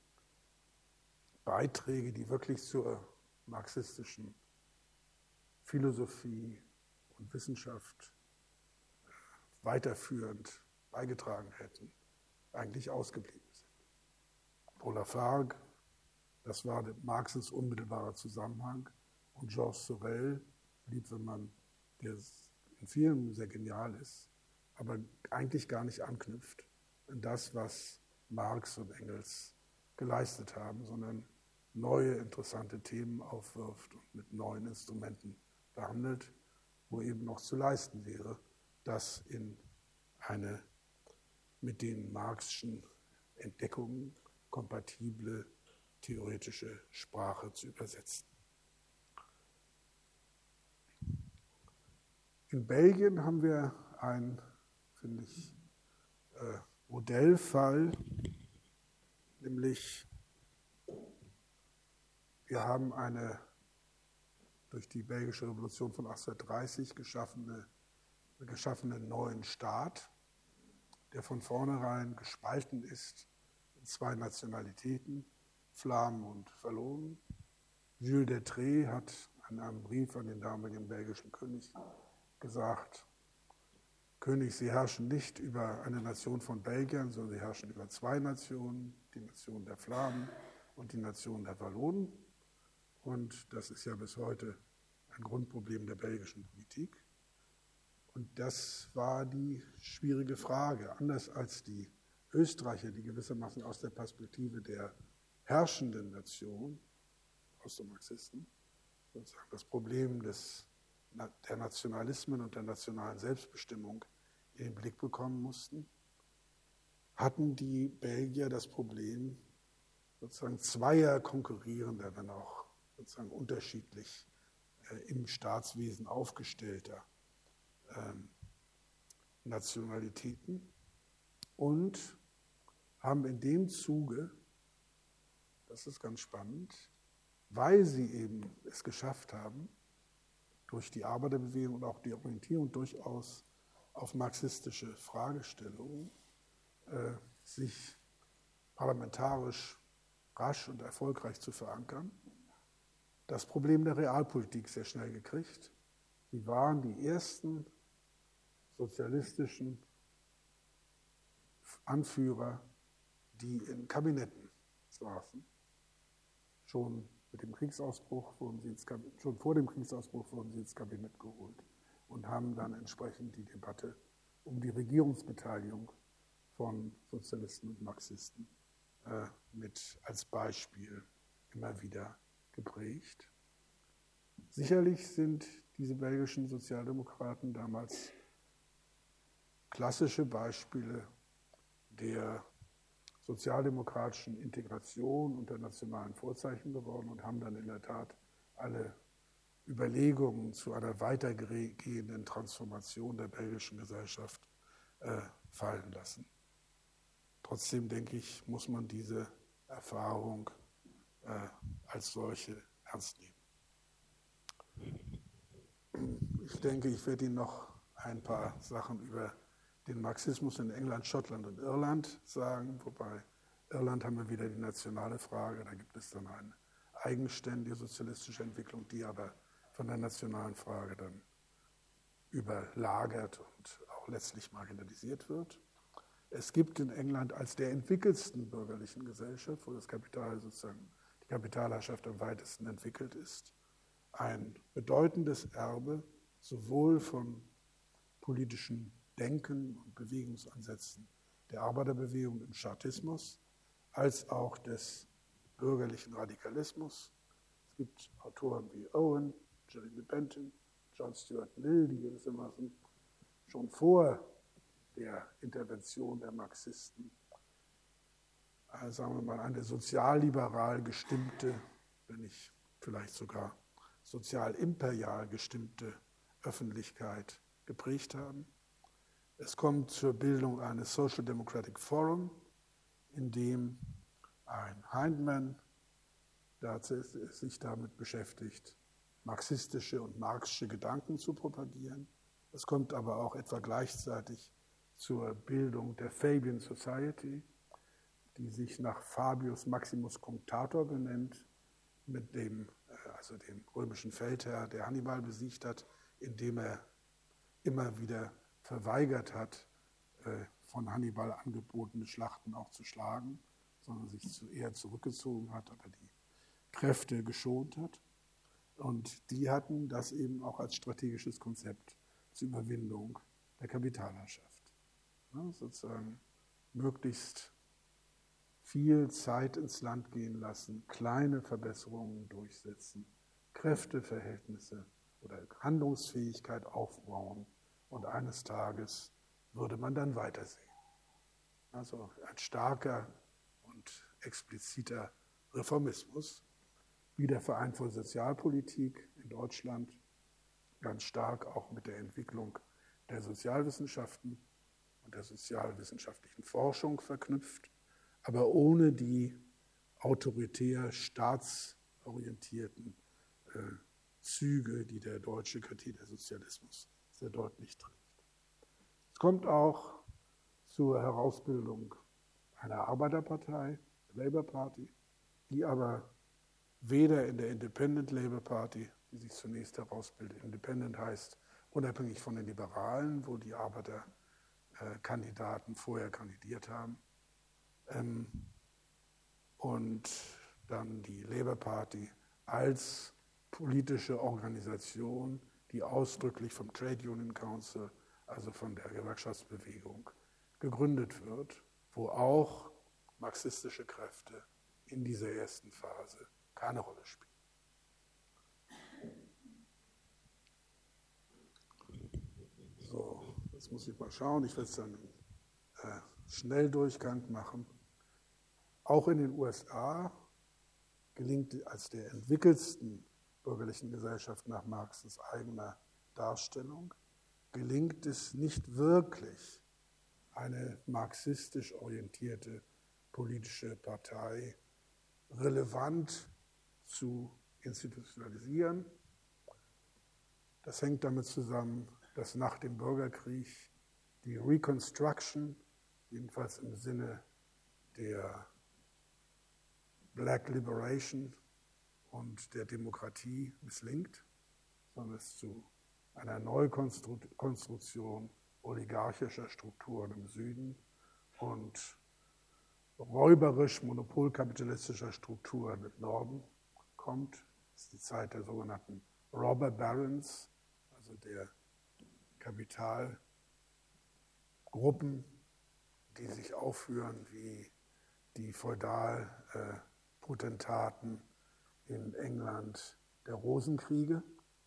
Speaker 1: Beiträge, die wirklich zur marxistischen Philosophie und Wissenschaft weiterführend beigetragen hätten, eigentlich ausgeblieben sind. Paul Lafargue Das war Marxens unmittelbarer Zusammenhang. Und Georges Sorel blieb, wenn man, der in vielen sehr genial ist, aber eigentlich gar nicht anknüpft an das, was Marx und Engels geleistet haben, sondern neue interessante Themen aufwirft und mit neuen Instrumenten behandelt, wo eben noch zu leisten wäre, das in eine mit den Marxischen Entdeckungen kompatible theoretische Sprache zu übersetzen. In Belgien haben wir einen, finde ich, äh, Modellfall, nämlich wir haben eine durch die belgische Revolution von achtzehnhundertdreißig geschaffene, geschaffenen neuen Staat, der von vornherein gespalten ist in zwei Nationalitäten, Flamen und Wallonen. Jules Détré hat in einem Brief an den damaligen belgischen König gesagt, König, Sie herrschen nicht über eine Nation von Belgiern, sondern Sie herrschen über zwei Nationen, die Nation der Flamen und die Nation der Wallonen. Und das ist ja bis heute ein Grundproblem der belgischen Politik. Und das war die schwierige Frage. Anders als die Österreicher, die gewissermaßen aus der Perspektive der herrschenden Nation, aus den Marxisten, sozusagen das Problem des, der Nationalismen und der nationalen Selbstbestimmung in den Blick bekommen mussten, hatten die Belgier das Problem sozusagen zweier konkurrierender, wenn auch sozusagen unterschiedlich äh, im Staatswesen aufgestellter ähm, Nationalitäten und haben in dem Zuge, das ist ganz spannend, weil sie eben es geschafft haben, durch die Arbeiterbewegung und auch die Orientierung durchaus auf marxistische Fragestellungen, äh, sich parlamentarisch rasch und erfolgreich zu verankern, das Problem der Realpolitik sehr schnell gekriegt. Sie waren die ersten sozialistischen Anführer, die in Kabinetten saßen. Schon mit dem Kriegsausbruch wurden sie ins Kabinett, schon vor dem Kriegsausbruch wurden sie ins Kabinett geholt und haben dann entsprechend die Debatte um die Regierungsbeteiligung von Sozialisten und Marxisten äh, mit als Beispiel immer wieder geprägt. Sicherlich sind diese belgischen Sozialdemokraten damals klassische Beispiele der sozialdemokratischen Integration unter nationalen Vorzeichen geworden und haben dann in der Tat alle Überlegungen zu einer weitergehenden Transformation der belgischen Gesellschaft äh, fallen lassen. Trotzdem, denke ich, muss man diese Erfahrung äh, als solche ernst nehmen. Ich denke, ich werde Ihnen noch ein paar Sachen über den Marxismus in England, Schottland und Irland sagen, wobei Irland haben wir wieder die nationale Frage, da gibt es dann eine eigenständige sozialistische Entwicklung, die aber von der nationalen Frage dann überlagert und auch letztlich marginalisiert wird. Es gibt in England als der entwickelsten bürgerlichen Gesellschaft, wo das Kapital sozusagen, die Kapitalherrschaft am weitesten entwickelt ist, ein bedeutendes Erbe sowohl von politischen Denken und Bewegungsansätzen der Arbeiterbewegung im Chartismus als auch des bürgerlichen Radikalismus. Es gibt Autoren wie Owen, Jeremy Bentham, John Stuart Mill, die gewissermaßen schon vor der Intervention der Marxisten, äh, sagen wir mal, eine sozialliberal gestimmte, wenn nicht vielleicht sogar sozialimperial gestimmte Öffentlichkeit geprägt haben. Es kommt zur Bildung eines Social Democratic Forum, in dem ein Hyndman sich damit beschäftigt, marxistische und marxische Gedanken zu propagieren. Es kommt aber auch etwa gleichzeitig zur Bildung der Fabian Society, die sich nach Fabius Maximus Cunctator benennt, mit dem, also dem römischen Feldherr, der Hannibal besiegt hat, indem er immer wieder verweigert hat, von Hannibal angebotene Schlachten auch zu schlagen, sondern sich eher zurückgezogen hat. Aber die Kräfte geschont hat. Und die hatten das eben auch als strategisches Konzept zur Überwindung der Kapitalherrschaft. Ja, sozusagen möglichst viel Zeit ins Land gehen lassen, kleine Verbesserungen durchsetzen, Kräfteverhältnisse oder Handlungsfähigkeit aufbauen und eines Tages würde man dann weitersehen. Also ein starker und expliziter Reformismus, wie der Verein für Sozialpolitik in Deutschland, ganz stark auch mit der Entwicklung der Sozialwissenschaften und der sozialwissenschaftlichen Forschung verknüpft, aber ohne die autoritär staatsorientierten äh, Züge, die der deutsche Kritersozialismus sehr deutlich trägt. Es kommt auch zur Herausbildung einer Arbeiterpartei, der Labour Party, die aber weder in der Independent Labour Party, die sich zunächst herausbildet, Independent heißt unabhängig von den Liberalen, wo die Arbeiterkandidaten vorher kandidiert haben, ähm, und dann die Labour Party als politische Organisation, die ausdrücklich vom Trade Union Council, also von der Gewerkschaftsbewegung, gegründet wird, wo auch marxistische Kräfte in dieser ersten Phase keine Rolle spielen. So, jetzt muss ich mal schauen, ich werde es dann im äh, Schnelldurchgang machen. Auch in den U S A gelingt als der entwickelsten bürgerlichen Gesellschaft nach Marxes eigener Darstellung, gelingt es nicht wirklich, eine marxistisch orientierte politische Partei relevant zu institutionalisieren. Das hängt damit zusammen, dass nach dem Bürgerkrieg die Reconstruction, jedenfalls im Sinne der Black Liberation und der Demokratie misslingt, sondern es zu einer Neukonstruktion oligarchischer Strukturen im Süden und räuberisch monopolkapitalistischer Strukturen im Norden kommt. Das ist die Zeit der sogenannten Robber Barons, also der Kapitalgruppen, die sich aufführen wie die Feudalpotentaten in England der Rosenkriege.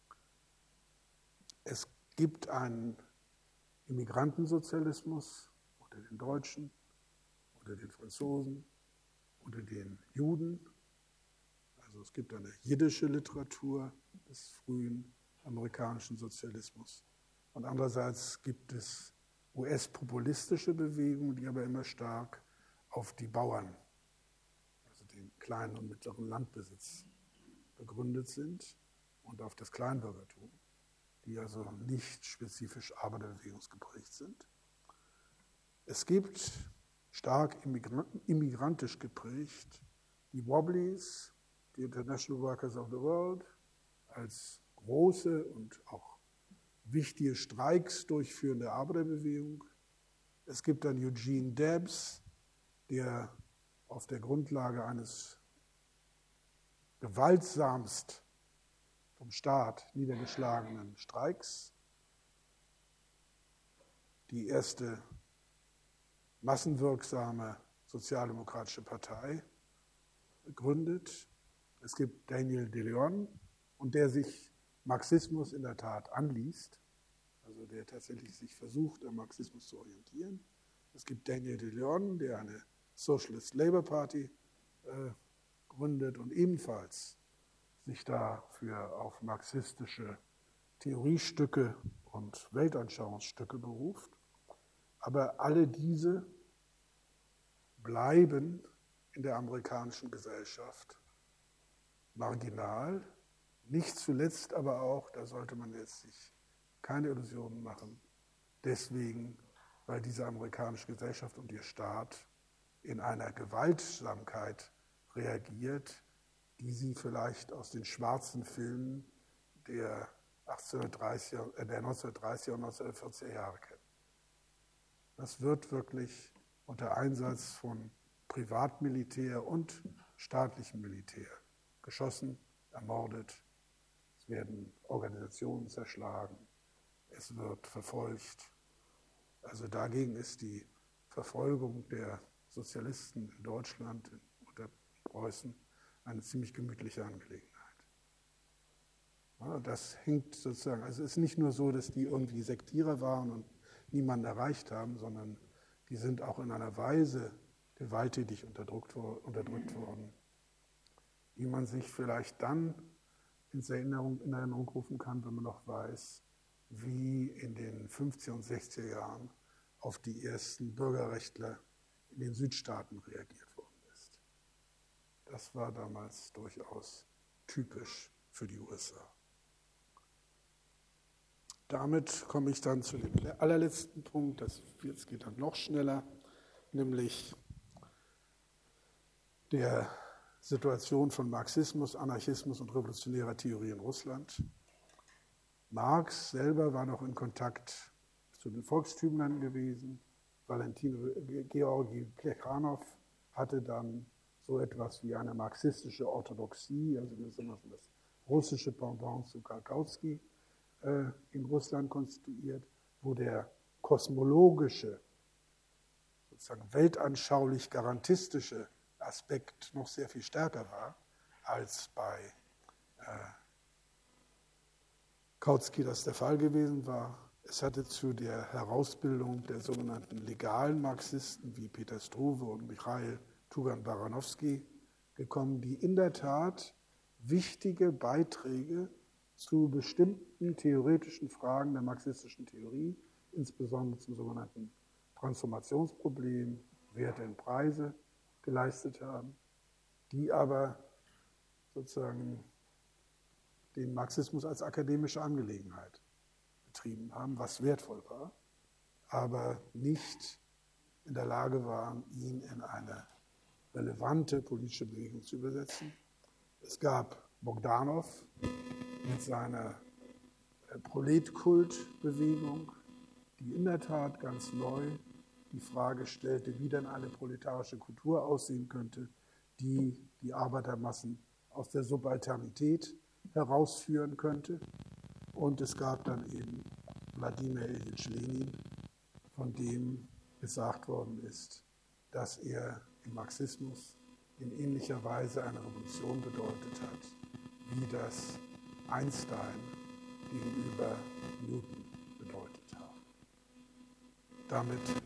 Speaker 1: Es gibt einen Immigrantensozialismus unter den Deutschen, unter den Franzosen, unter den Juden. Also es gibt eine jiddische Literatur des frühen amerikanischen Sozialismus. Und andererseits gibt es U S-populistische Bewegungen, die aber immer stark auf die Bauern, also den kleinen und mittleren Landbesitz, begründet sind und auf das Kleinbürgertum, die also nicht spezifisch arbeiterbewegungsgeprägt sind. Es gibt stark immigrantisch geprägt die Wobblies, die International Workers of the World, als große und auch wichtige Streiks durchführende Arbeiterbewegung. Es gibt dann Eugene Debs, der auf der Grundlage eines gewaltsamst vom Staat niedergeschlagenen Streiks die erste massenwirksame sozialdemokratische Partei gründet. Es gibt Daniel De Leon, und der sich Marxismus in der Tat anliest, also der tatsächlich sich versucht, am Marxismus zu orientieren. Es gibt Daniel De Leon, der eine Socialist Labour Party äh, gründet und ebenfalls sich dafür auf marxistische Theoriestücke und Weltanschauungsstücke beruft. Aber alle diese bleiben in der amerikanischen Gesellschaft marginal, nicht zuletzt aber auch, da sollte man jetzt sich keine Illusionen machen, deswegen, weil diese amerikanische Gesellschaft und ihr Staat in einer Gewaltsamkeit reagiert, die sie vielleicht aus den schwarzen Filmen der, achtzehnhundertdreißiger, äh, der neunzehnhundertdreißiger und neunzehnhundertvierziger Jahre kennen. Das wird wirklich unter Einsatz von Privatmilitär und staatlichem Militär geschossen, ermordet, es werden Organisationen zerschlagen, es wird verfolgt. Also dagegen ist die Verfolgung der Sozialisten in Deutschland unter Preußen eine ziemlich gemütliche Angelegenheit. Ja, das hängt sozusagen, also es ist nicht nur so, dass die irgendwie Sektierer waren und niemanden erreicht haben, sondern die sind auch in einer Weise gewalttätig unterdrückt, unterdrückt worden, die man sich vielleicht dann in Erinnerung, in Erinnerung rufen kann, wenn man noch weiß, wie in den fünfziger und sechziger Jahren auf die ersten Bürgerrechtler in den Südstaaten reagiert worden ist. Das war damals durchaus typisch für die U S A. Damit komme ich dann zu dem allerletzten Punkt, das jetzt geht dann noch schneller, nämlich der Situation von Marxismus, Anarchismus und revolutionärer Theorie in Russland. Marx selber war noch in Kontakt zu den Volkstümlern gewesen. Valentin Georgi Plechanow hatte dann so etwas wie eine marxistische Orthodoxie, also gewissermaßen das russische Pendant zu Galkowski, äh, in Russland konstituiert, wo der kosmologische, sozusagen weltanschaulich garantistische Aspekt noch sehr viel stärker war als bei äh, Kautsky das der Fall gewesen war. Es hatte zu der Herausbildung der sogenannten legalen Marxisten wie Peter Struve und Michail Tugan-Baranowski gekommen, die in der Tat wichtige Beiträge zu bestimmten theoretischen Fragen der marxistischen Theorie, insbesondere zum sogenannten Transformationsproblem, Werte und Preise, geleistet haben, die aber sozusagen den Marxismus als akademische Angelegenheit betrieben haben, was wertvoll war, aber nicht in der Lage waren, ihn in eine relevante politische Bewegung zu übersetzen. Es gab Bogdanov mit seiner Proletkult-Bewegung, die in der Tat ganz neu die Frage stellte, wie denn eine proletarische Kultur aussehen könnte, die die Arbeitermassen aus der Subalternität herausführen könnte. Und es gab dann eben Wladimir Iljitsch Lenin, von dem gesagt worden ist, dass er im Marxismus in ähnlicher Weise eine Revolution bedeutet hat, wie das Einstein gegenüber Newton bedeutet hat. Damit